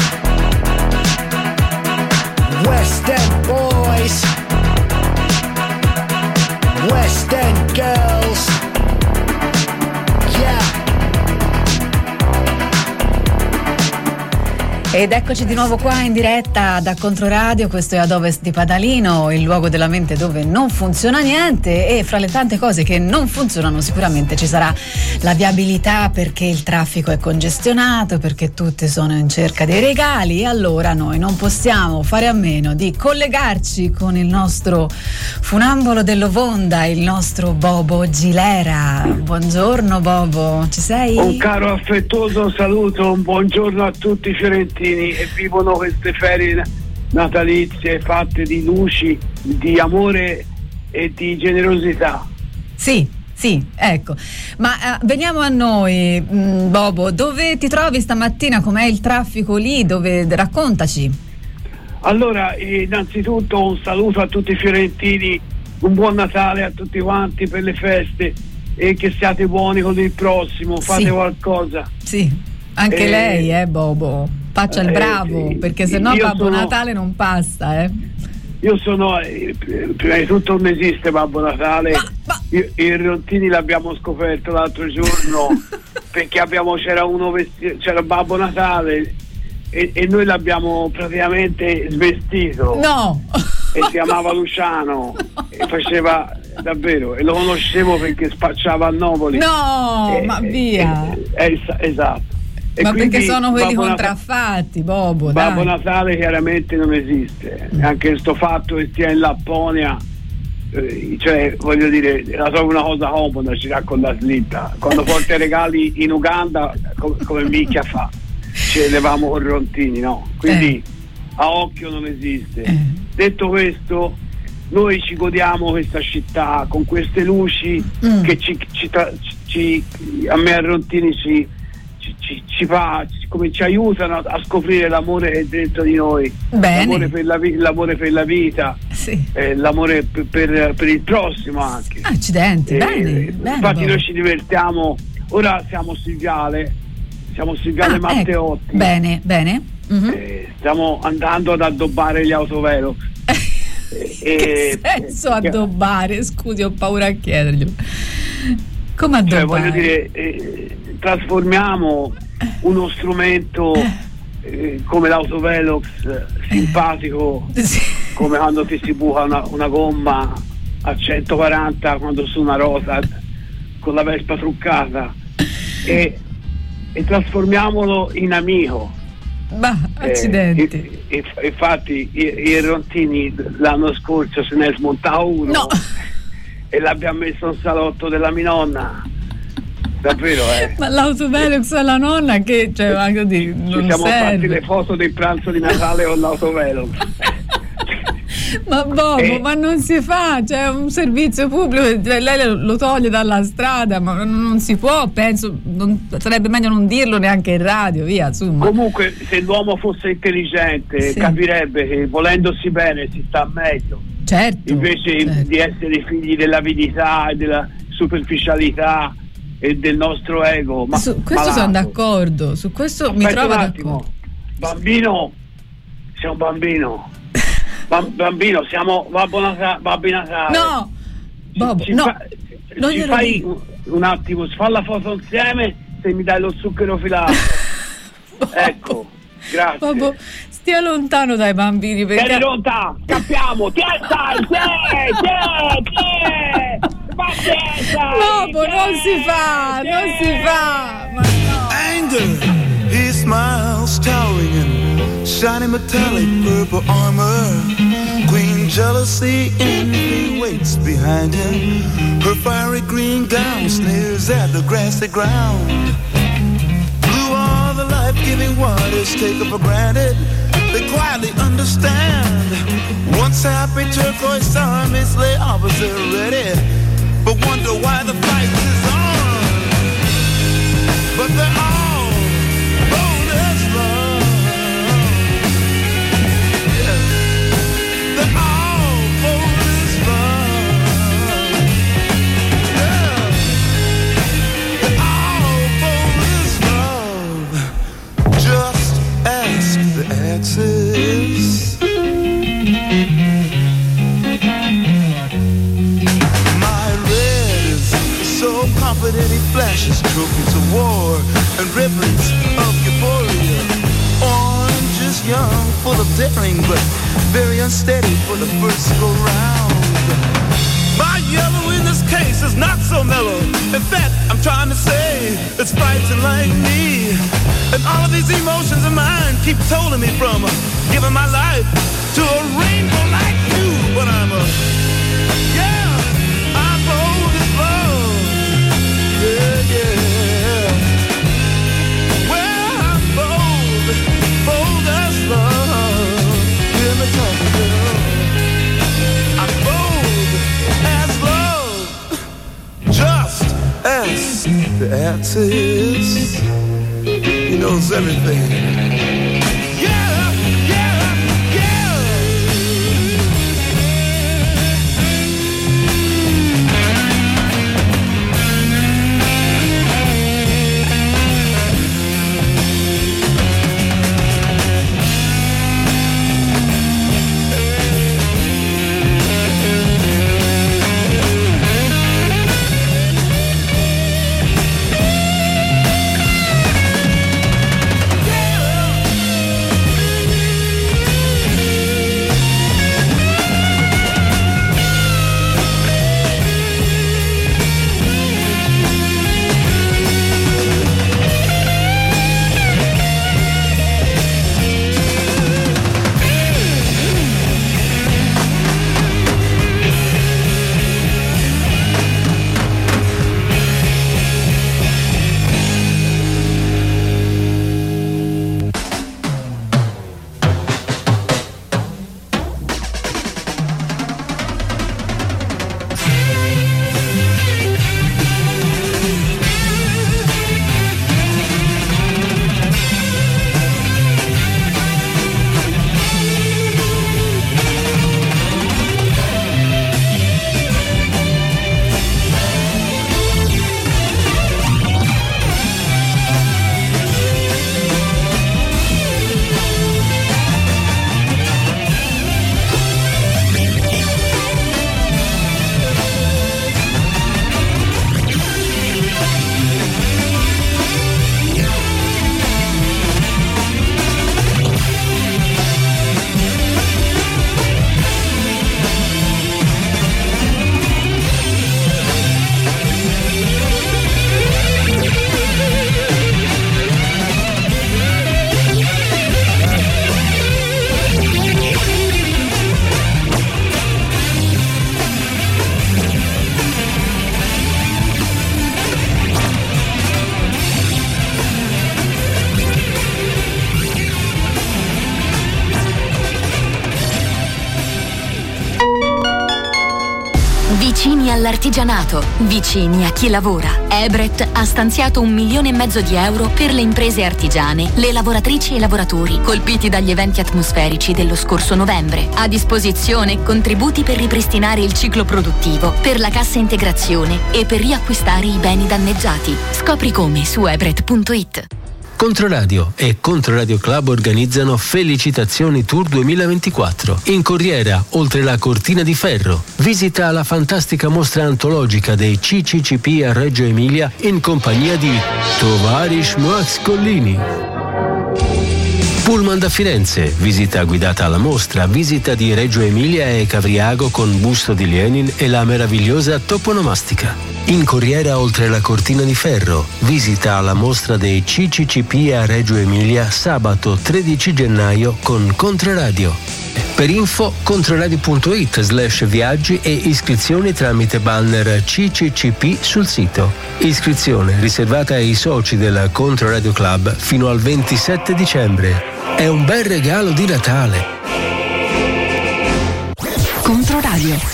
Speaker 12: West End boys. West End girls. Yeah.
Speaker 4: Ed eccoci di nuovo qua in diretta da Controradio, questo è Ad Ovest di Padalino, il luogo della mente dove non funziona niente, e fra le tante cose che non funzionano sicuramente ci sarà la viabilità, perché il traffico è congestionato, perché tutti sono in cerca dei regali, e allora noi non possiamo fare a meno di collegarci con il nostro funambolo dell'Ovonda, il nostro Bobo Gilera. Buongiorno Bobo, ci sei?
Speaker 17: Un caro affettuoso saluto, un buongiorno a tutti i fiorentini e vivono queste ferie natalizie fatte di luci, di amore e di generosità.
Speaker 4: Sì, sì, ecco. Ma uh, veniamo a noi, mh, Bobo, dove ti trovi stamattina? Com'è il traffico lì? Dove, raccontaci.
Speaker 17: Allora, innanzitutto un saluto a tutti i fiorentini, un buon Natale a tutti quanti per le feste, e che siate buoni con il prossimo, fate
Speaker 4: sì.
Speaker 17: qualcosa.
Speaker 4: Sì, anche
Speaker 17: eh,
Speaker 4: lei, eh, Bobo. Faccia il
Speaker 17: eh,
Speaker 4: bravo,
Speaker 17: sì.
Speaker 4: perché se no
Speaker 17: Io
Speaker 4: Babbo
Speaker 17: sono...
Speaker 4: Natale non passa, eh.
Speaker 17: Io sono, eh, prima di tutto non esiste Babbo Natale, ma, ma... Io, i Rontini l'abbiamo scoperto l'altro giorno perché abbiamo, c'era uno vestito, c'era Babbo Natale e, e noi l'abbiamo praticamente svestito.
Speaker 4: No!
Speaker 17: E si chiamava Luciano, no. E faceva davvero, e lo conoscevo perché spacciava a Novoli.
Speaker 4: No,
Speaker 17: e,
Speaker 4: ma via!
Speaker 17: E, e, es- esatto. E
Speaker 4: Ma perché
Speaker 17: quindi
Speaker 4: sono quelli
Speaker 17: Babbo
Speaker 4: contraffatti, Bobo,
Speaker 17: Babbo
Speaker 4: dai.
Speaker 17: Natale chiaramente non esiste, anche sto fatto che stia in Lapponia, eh, cioè voglio dire, la trovo una cosa comoda, ci racconta slitta. Quando porta i regali in Uganda, com- come Micchia fa, ci levamo con Rontini, no? Quindi
Speaker 4: Eh.
Speaker 17: a occhio non esiste. Detto questo, noi ci godiamo questa città con queste luci
Speaker 4: Mm.
Speaker 17: che ci, ci, tra- ci- a me a Rontini ci, ci, ci, ci fa, ci- come ci aiutano a, a scoprire l'amore che è dentro di noi.
Speaker 4: Bene.
Speaker 17: L'amore per la, vi- l'amore per la vita,
Speaker 4: Sì.
Speaker 17: eh, l'amore per, per, per il prossimo anche.
Speaker 4: Accidenti,
Speaker 17: Eh,
Speaker 4: bene, bene,
Speaker 17: infatti
Speaker 4: Bobo.
Speaker 17: noi ci divertiamo, ora siamo sul viale, siamo sul viale
Speaker 4: Ah,
Speaker 17: Matteotti.
Speaker 4: ecco. Bene, bene. Mhm.
Speaker 17: Eh, stiamo andando ad addobbare gli autovelox.
Speaker 4: Che senso addobbare? Scusi, ho paura a chiederglielo. Come addobbare?
Speaker 17: Cioè, voglio dire, eh, trasformiamo uno strumento eh, come l'autovelox eh, simpatico, come quando ti si buca una, una gomma a centoquaranta quando su una rosa con la Vespa truccata, e, e trasformiamolo in amico.
Speaker 4: Bah, accidenti.
Speaker 17: Eh, e- e- infatti i, i Rontini l'anno scorso se ne è smontato uno,
Speaker 4: No.
Speaker 17: e l'abbiamo messo in salotto della mia nonna, davvero, eh.
Speaker 4: Ma l'autovelox alla nonna che, cioè, anche di,
Speaker 17: Ci
Speaker 4: non
Speaker 17: siamo fatti
Speaker 4: serve.
Speaker 17: le foto del pranzo di Natale con l'autovelox.
Speaker 4: Ma Bobo,
Speaker 17: Eh.
Speaker 4: ma non si fa, c'è un servizio pubblico, cioè, lei lo- lo toglie dalla strada, ma non non si può, penso, non, sarebbe meglio non dirlo neanche in radio, via, insomma.
Speaker 17: Comunque, se l'uomo fosse intelligente,
Speaker 4: Sì.
Speaker 17: capirebbe che volendosi bene si sta meglio.
Speaker 4: Certo.
Speaker 17: Invece di essere figli dell'avidità e della superficialità e del nostro ego. Ma
Speaker 4: Su questo
Speaker 17: malato.
Speaker 4: sono d'accordo, su questo mi
Speaker 17: Aspetta
Speaker 4: trovo
Speaker 17: un
Speaker 4: d'accordo.
Speaker 17: attimo. Bambino, sei un bambino. Ba- bambino, siamo Babbo Natale, Babbi Natale.
Speaker 4: No, Bobo,
Speaker 17: Ci
Speaker 4: no,
Speaker 17: fa-
Speaker 4: non
Speaker 17: ci
Speaker 4: glielo
Speaker 17: fai
Speaker 4: dico.
Speaker 17: un, un attimo, si fa la foto insieme se mi dai lo zucchero filato. Ecco, grazie.
Speaker 4: Bobo, stia lontano dai bambini perché...
Speaker 17: Tieni lontano, scappiamo, ti alzai, ti, ti, ti, pazienza.
Speaker 4: Bobo, non si fa, non si fa. Ma no.
Speaker 18: Anger, he smiles, towering in shiny metallic purple armor. Queen jealousy, envy waits behind him. Her fiery green gown sneers at the grassy ground. Blue are the life-giving waters taken for granted. They quietly understand. Once happy turquoise armies lay opposite ready, but wonder why the fight is on. But they're all bold as love. Yeah. They're all bold as love. Yeah. They're all bold as love. Just ask the exes. My red is so confident he flashes trophies of war and ribbons of euphoria. Orange is young, full of daring, but very unsteady for the first go round. My yellow in this case is not so mellow. In fact, I'm trying to say it's fighting like me. And all of these emotions of mine keep tolling me from giving my life to a rainbow like you. But I'm a, yeah, I'm bold as love. Yeah, yeah. Well, I'm bold, bold as love. Hear me talking, girl. I'm bold as love. Just ask the answers. He knows everything. Yeah, yeah, yeah.
Speaker 19: Vicini all'artigianato, vicini a chi lavora. Ebret ha stanziato un milione e mezzo di euro per le imprese artigiane, le lavoratrici e i lavoratori colpiti dagli eventi atmosferici dello scorso novembre. A disposizione contributi per ripristinare il ciclo produttivo, per la cassa integrazione e per riacquistare i beni danneggiati. Scopri come su ebret punto it.
Speaker 1: Controradio e Controradio Club organizzano Felicitazioni Tour duemilaventiquattro. In corriera, oltre la Cortina di Ferro, visita la fantastica mostra antologica dei C C C P a Reggio Emilia in compagnia di Tovarish Max Collini. Pullman da Firenze, visita guidata alla mostra, visita di Reggio Emilia e Cavriago con busto di Lenin e la meravigliosa toponomastica. In corriera, oltre la Cortina di Ferro, visita alla mostra dei C C C P a Reggio Emilia sabato tredici gennaio con Controradio. Per info controradio punto it slash viaggi e iscrizioni tramite banner C C C P sul sito. Iscrizione riservata ai soci del Controradio Club fino al ventisette dicembre. È un bel regalo di Natale.
Speaker 19: Controradio.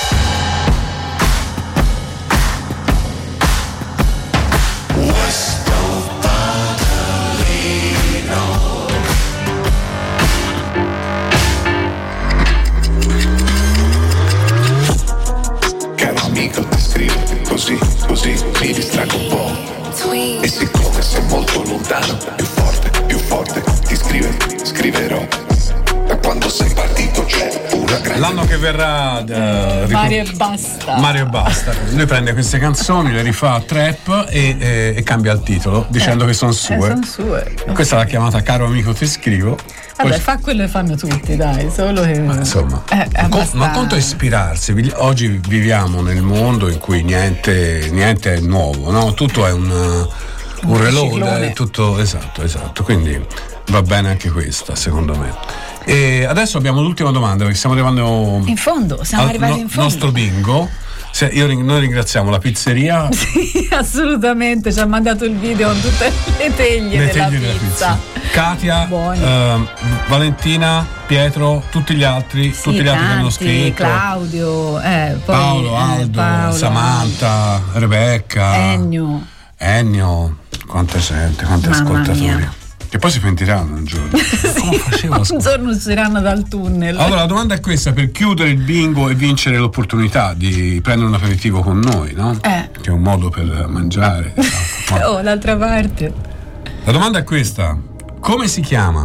Speaker 20: Così, così mi distraggo un po'. E siccome sei molto lontano, più forte, più forte ti scrive, scriverò. Da quando sei partito c'è una grande.
Speaker 3: L'anno che verrà uh,
Speaker 4: Mario e basta.
Speaker 3: Mario e basta. Lui prende queste canzoni, le rifà a trap e, e, e cambia il titolo dicendo
Speaker 4: eh,
Speaker 3: che sono sue.
Speaker 4: Eh, son sue.
Speaker 3: Questa l'ha chiamata Caro amico ti scrivo.
Speaker 4: Vabbè,
Speaker 3: Poi...
Speaker 4: fa quello che fanno tutti, dai, solo che.
Speaker 3: Ma insomma,
Speaker 4: eh, è
Speaker 3: con, ma conto è ispirarsi. Oggi viviamo nel mondo in cui niente, niente è nuovo, no? Tutto è un, un reload, è tutto esatto, esatto. Quindi va bene anche questa, secondo me. E adesso abbiamo l'ultima domanda perché stiamo arrivando
Speaker 4: in fondo, siamo
Speaker 3: al
Speaker 4: arrivati
Speaker 3: no,
Speaker 4: in fondo.
Speaker 3: nostro bingo. Se io, noi ringraziamo la pizzeria.
Speaker 4: Sì, assolutamente, ci ha mandato il video con tutte le teglie,
Speaker 3: le
Speaker 4: della,
Speaker 3: teglie
Speaker 4: pizza.
Speaker 3: della pizza. Katia, eh, Valentina, Pietro, tutti gli altri,
Speaker 4: sì,
Speaker 3: tutti gli altri
Speaker 4: tanti,
Speaker 3: che hanno scritto.
Speaker 4: Claudio, eh, poi,
Speaker 3: Paolo, Aldo,
Speaker 4: eh, Paolo,
Speaker 3: Samantha, Rebecca,
Speaker 4: Ennio.
Speaker 3: Ennio, quanta gente, quanti
Speaker 4: Mamma
Speaker 3: ascoltatori.
Speaker 4: mia.
Speaker 3: Che poi si pentiranno un giorno. Come facevo a
Speaker 4: Un giorno usciranno dal tunnel.
Speaker 3: Allora la domanda è questa: per chiudere il bingo e vincere l'opportunità di prendere un aperitivo con noi, no?
Speaker 4: Eh.
Speaker 3: Che è un modo per mangiare.
Speaker 4: Ma... oh, l'altra parte.
Speaker 3: La domanda è questa: come si chiama?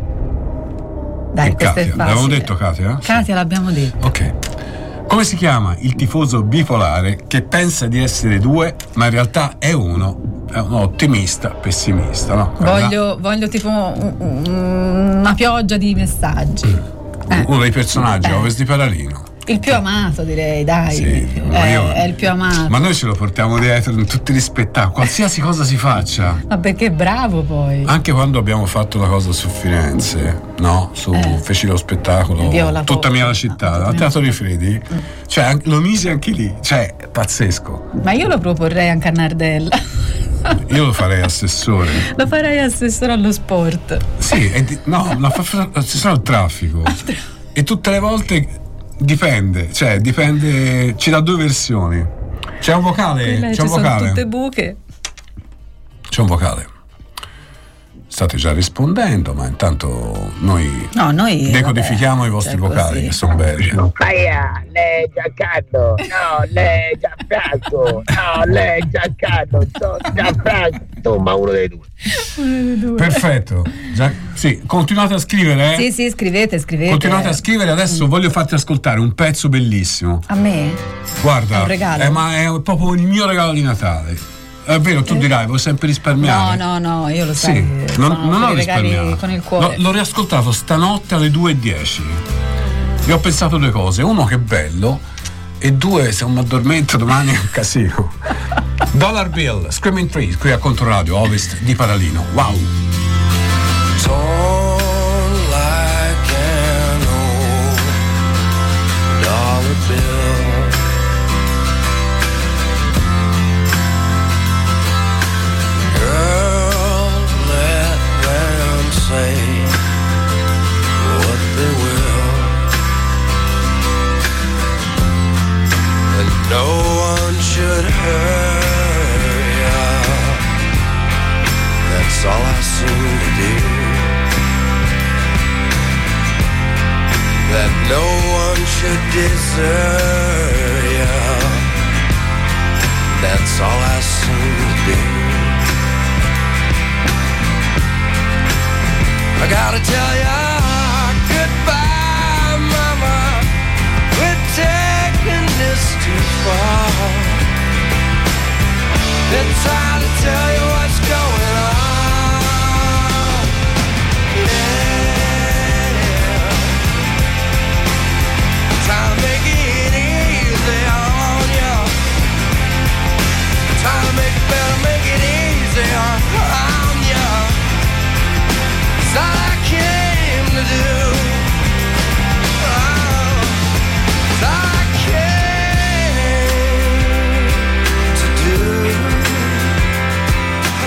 Speaker 4: Dai,
Speaker 3: e
Speaker 4: questo
Speaker 3: Katia.
Speaker 4: è facile.
Speaker 3: L'avevamo detto, Katia?
Speaker 4: Katia, sì. L'abbiamo detto.
Speaker 3: Ok. Come si chiama il tifoso bipolare che pensa di essere due, ma in realtà è uno, è un ottimista, pessimista, no?
Speaker 4: Voglio, voglio tipo una pioggia di messaggi.
Speaker 3: Eh. Uno dei personaggi
Speaker 4: eh.
Speaker 3: Ovest di Paralino.
Speaker 4: Il più amato, direi, dai.
Speaker 3: Sì,
Speaker 4: è,
Speaker 3: io,
Speaker 4: è il più amato.
Speaker 3: Ma noi ce lo portiamo dietro in tutti gli spettacoli, qualsiasi cosa si faccia.
Speaker 4: Ma perché è bravo poi.
Speaker 3: Anche quando abbiamo fatto la cosa su Firenze, no? Su eh. feci lo spettacolo Tutta porta. Mia la città, no, al Teatro dei Fredi. Mm. Cioè, lo misi anche lì, cioè, pazzesco.
Speaker 4: Ma io lo proporrei anche a Nardella.
Speaker 3: Io lo farei assessore.
Speaker 4: Lo farei assessore allo sport.
Speaker 3: Sì, è di, no, la fa assessore al traffico. E tutte le volte dipende, cioè dipende, ci dà due versioni. C'è un vocale,
Speaker 4: Quelle
Speaker 3: c'è un
Speaker 4: ci
Speaker 3: vocale.
Speaker 4: Sono tutte buche.
Speaker 3: C'è un vocale. State già rispondendo, ma intanto noi,
Speaker 4: no, noi
Speaker 3: decodifichiamo
Speaker 4: vabbè,
Speaker 3: i vostri
Speaker 4: cioè
Speaker 3: vocali
Speaker 4: così.
Speaker 3: Che sono belli.
Speaker 6: Maia, lei è Giancarlo, no, lei è Gianfranco, no, lei è Giancarlo, sono Gianfranco, insomma uno dei due.
Speaker 4: Uno dei due.
Speaker 3: Perfetto. Già, sì, continuate a scrivere. Eh?
Speaker 4: Sì, sì, scrivete, scrivete.
Speaker 3: Continuate a scrivere, adesso mm. voglio farti ascoltare un pezzo bellissimo.
Speaker 4: A me?
Speaker 3: Guarda,
Speaker 4: è un regalo.
Speaker 3: Eh, ma è proprio il mio regalo di Natale. È vero, tu dirai, vuoi sempre risparmiare?
Speaker 4: No, no, no, io lo sai.
Speaker 3: Sì, non, non ho risparmiato.
Speaker 4: Con il cuore.
Speaker 3: L'ho, l'ho riascoltato stanotte alle due e dieci. Vi ho pensato due cose: uno, che bello, e due, se non mi addormento domani è un casino. Dollar Bill, Screaming Trees, qui a Controradio, Ovest di Paralino. Wow!
Speaker 18: Torn like an old dollar bill. Say what they will, and
Speaker 10: should desert you. That's all I seem to be. I gotta tell ya goodbye, mama. We're taking this too far. Been trying to tell you what's going on. Yeah. Trying to make it easy on you. Trying to make it better, make it easier on you. It's all I came to do. Oh, it's all I came to do. Oh.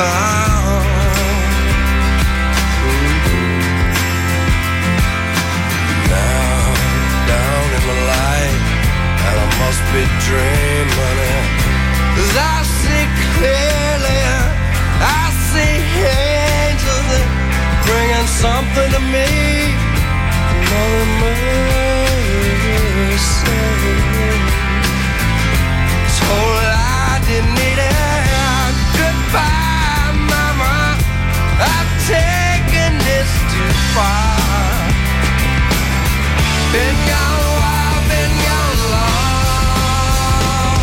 Speaker 10: Now, down in the light, and I must be dreaming it. 'Cause I see clearly, I see angels bringing something to me. Another mercy. Told I didn't need it. Goodbye, mama. I've taken this too far. Been gone a while, been gone long.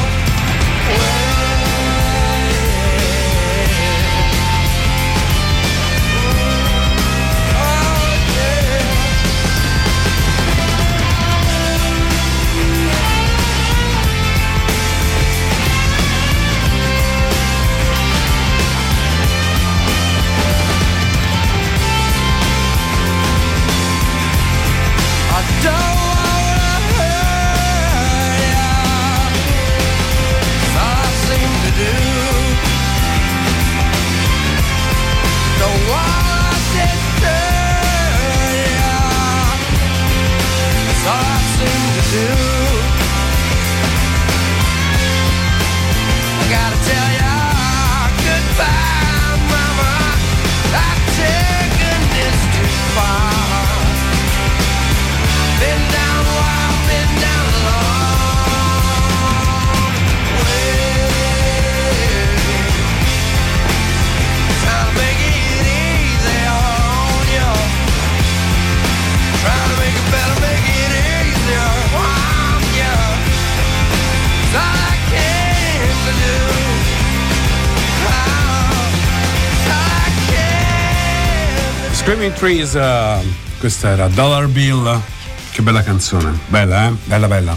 Speaker 3: Screaming Trees, uh, questa era Dollar Bill, che bella canzone, bella, eh? Bella, bella.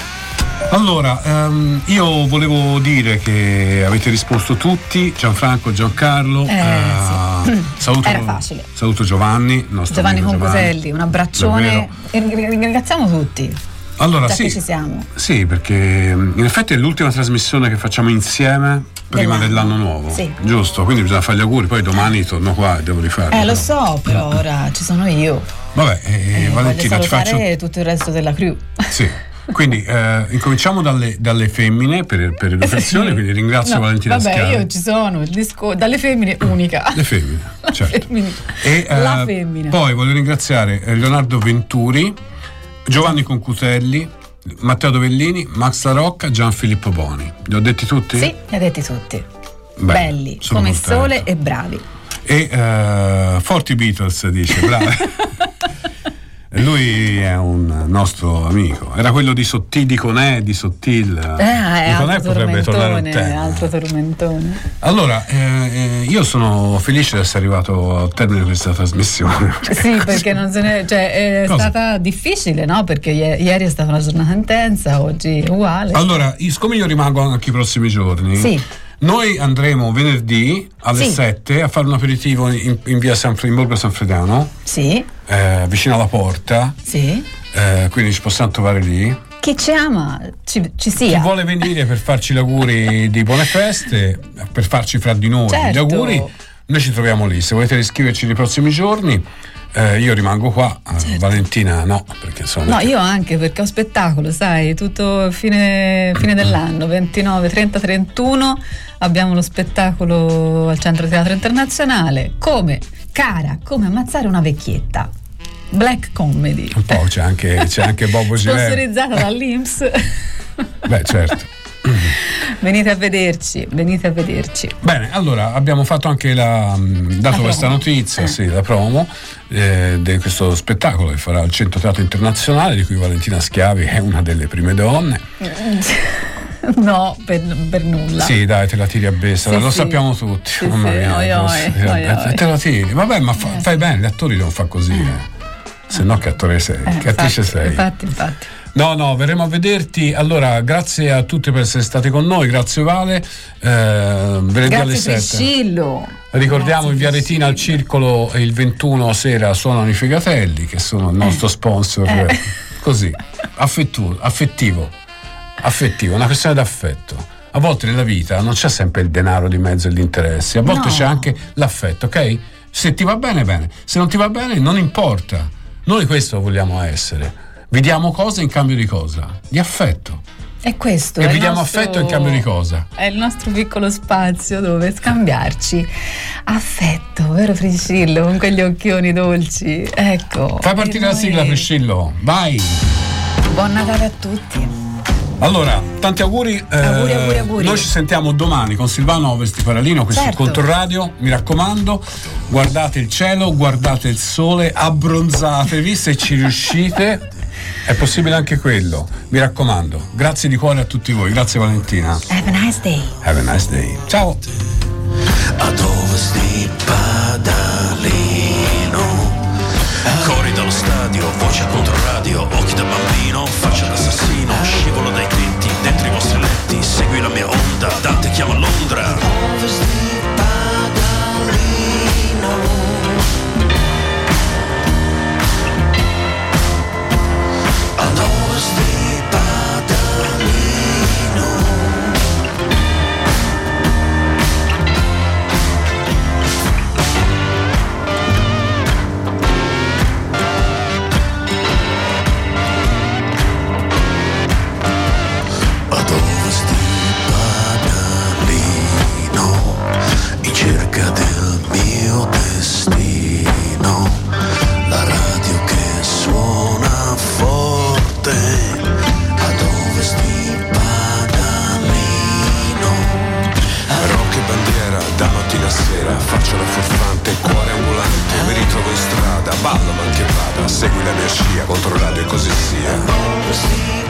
Speaker 3: Allora, um, io volevo dire che avete risposto tutti, Gianfranco, Giancarlo,
Speaker 4: eh,
Speaker 3: uh,
Speaker 4: sì.
Speaker 3: saluto,
Speaker 4: Era facile.
Speaker 3: Saluto Giovanni, il nostro
Speaker 4: Giovanni
Speaker 3: amico
Speaker 4: Concoselli, un abbraccione e ringraziamo tutti.
Speaker 3: Allora,
Speaker 4: già
Speaker 3: sì,
Speaker 4: che ci siamo.
Speaker 3: Sì, perché in effetti è l'ultima trasmissione che facciamo insieme prima
Speaker 4: Dell'anno.
Speaker 3: dell'anno nuovo,
Speaker 4: Sì.
Speaker 3: giusto? Quindi bisogna fare gli auguri, poi domani torno qua e devo rifarlo.
Speaker 4: Eh, lo so, però ora ci sono io.
Speaker 3: Vabbè, eh,
Speaker 4: Eh,
Speaker 3: Valentina,
Speaker 4: voglio
Speaker 3: ci faccio.
Speaker 4: salutare tutto il resto della crew.
Speaker 3: Sì. Quindi eh, incominciamo dalle, dalle femmine per, per educazione,
Speaker 4: Sì.
Speaker 3: quindi ringrazio
Speaker 4: No,
Speaker 3: Valentina
Speaker 4: vabbè,
Speaker 3: Schiavi.
Speaker 4: io ci sono, il disco, dalle femmine unica.
Speaker 3: Le femmine, certo.
Speaker 4: Femmine.
Speaker 3: E, eh,
Speaker 4: La femmina.
Speaker 3: Poi voglio ringraziare Leonardo Venturi, Giovanni Concuselli, Matteo Dovellini, Max La Rocca, Gianfilippo Boni. Li ho detti tutti?
Speaker 4: Sì, li ha detti tutti.
Speaker 3: Beh,
Speaker 4: Belli,
Speaker 3: sono
Speaker 4: come il
Speaker 3: contento.
Speaker 4: sole e bravi.
Speaker 3: E uh, Forti Beatles, dice, bravo. Lui è un nostro amico, era quello di Sottile, di Conè, di Sottil.
Speaker 4: Eh, è
Speaker 3: Di Conè
Speaker 4: altro
Speaker 3: potrebbe tornare un
Speaker 4: tormentone,
Speaker 3: tema.
Speaker 4: altro tormentone.
Speaker 3: Allora, eh, eh, io sono felice di essere arrivato al termine di questa trasmissione.
Speaker 4: Sì, perché non se ne, cioè, è
Speaker 3: Cosa?
Speaker 4: stata difficile, no? Perché ie- ieri è stata una giornata intensa, oggi uguale.
Speaker 3: Allora, io- siccome io rimango anche i prossimi giorni,
Speaker 4: Sì.
Speaker 3: noi andremo venerdì alle
Speaker 4: Sì.
Speaker 3: sette a fare un aperitivo in, in via San, in Borgo Sanfredano,
Speaker 4: Sì,
Speaker 3: eh, vicino alla porta,
Speaker 4: sì.
Speaker 3: eh, quindi ci possiamo trovare lì.
Speaker 4: Chi ci ama ci, ci
Speaker 3: Chi
Speaker 4: sia.
Speaker 3: vuole venire per farci gli auguri di buone feste, per farci fra di noi
Speaker 4: Certo.
Speaker 3: gli auguri, noi ci troviamo lì. Se volete riscriverci nei prossimi giorni, eh, io rimango qua, eh, Valentina no, perché insomma.
Speaker 4: No, io anche perché ho spettacolo, sai, tutto fine, fine dell'anno, ventinove, trenta, trentuno abbiamo lo spettacolo al Centro Teatro Internazionale. Come? Cara, come ammazzare una vecchietta. black comedy.
Speaker 3: Un po' c'è anche, c'è anche Bobo Giletti.
Speaker 4: Sponsorizzata dall'I N P S.
Speaker 3: Beh, certo.
Speaker 4: Venite a vederci, venite a vederci.
Speaker 3: Bene, allora abbiamo fatto anche la dato
Speaker 4: la
Speaker 3: questa notizia, eh. sì, la promo eh, di questo spettacolo che farà al Centro Teatro Internazionale, di cui Valentina Schiavi è una delle prime donne.
Speaker 4: No, per, per nulla.
Speaker 3: Sì, dai, te la tiri a besta, sì, lo sì. sappiamo tutti.
Speaker 4: Sì,
Speaker 3: Mamma
Speaker 4: sì,
Speaker 3: mia,
Speaker 4: oi,
Speaker 3: lo,
Speaker 4: oi,
Speaker 3: sì,
Speaker 4: oi, oi.
Speaker 3: te la tiri. Vabbè, ma fa, fai bene, gli attori devono fare così, eh. Se no che attore sei,
Speaker 4: Eh,
Speaker 3: che attrice
Speaker 4: infatti,
Speaker 3: sei.
Speaker 4: Infatti, infatti.
Speaker 3: No, no, verremo a vederti. Allora, grazie a tutti per essere stati con noi, grazie Vale. Eh, venerdì alle
Speaker 4: Grazie
Speaker 3: sette.
Speaker 4: Priscillo.
Speaker 3: Ricordiamo
Speaker 4: Grazie,
Speaker 3: in Via Retina al Circolo il ventuno sera suonano i Figatelli, che sono il nostro sponsor.
Speaker 4: Eh.
Speaker 3: Così, affettuo, affettivo, affettivo, una questione d'affetto. A volte nella vita non c'è sempre il denaro di mezzo e gli interessi, a volte
Speaker 4: No.
Speaker 3: c'è anche l'affetto, ok? Se ti va bene, bene, se non ti va bene, non importa. Noi questo vogliamo essere. Vi diamo cosa in cambio di cosa? Di affetto.
Speaker 4: È questo.
Speaker 3: E
Speaker 4: è
Speaker 3: vi
Speaker 4: il
Speaker 3: diamo
Speaker 4: nostro-
Speaker 3: affetto in cambio di cosa?
Speaker 4: È il nostro piccolo spazio dove scambiarci affetto, vero Priscillo? Con quegli occhioni dolci. Ecco.
Speaker 3: Fai partire
Speaker 4: E
Speaker 3: la
Speaker 4: noi-
Speaker 3: sigla, Priscillo. Vai.
Speaker 4: Buon Natale a tutti.
Speaker 3: Allora, tanti auguri. eh,
Speaker 4: Auguri, auguri, auguri.
Speaker 3: Noi ci sentiamo domani con Silvano Ovesti Paralino qui
Speaker 4: Certo.
Speaker 3: su Controradio. Mi raccomando, guardate il cielo, guardate il sole, abbronzatevi se ci riuscite. È possibile anche quello. Mi raccomando. Grazie di cuore a tutti voi. Grazie Valentina.
Speaker 4: Have a nice day.
Speaker 3: Have a nice day. Ciao.
Speaker 2: Ad ovest di Padalino, cori dallo stadio, voce a Controradio, occhi da bambino, faccia d'assassino, scivolo dai tetti, dentro i vostri letti, segui la mia onda, Dante chiama Londra. Ad ovest di Padalino, ad ovest di Padalino. Ad ovest di Padalino, in cerca del mio destino, la radio che suona forte. Ad ovest di Padalino, rock e bandiera, da mattina a sera, faccio la furfante, cuore ambulante, mi ritrovo in strada, ballo mal che vada, segui la mia scia, Controradio e così sia.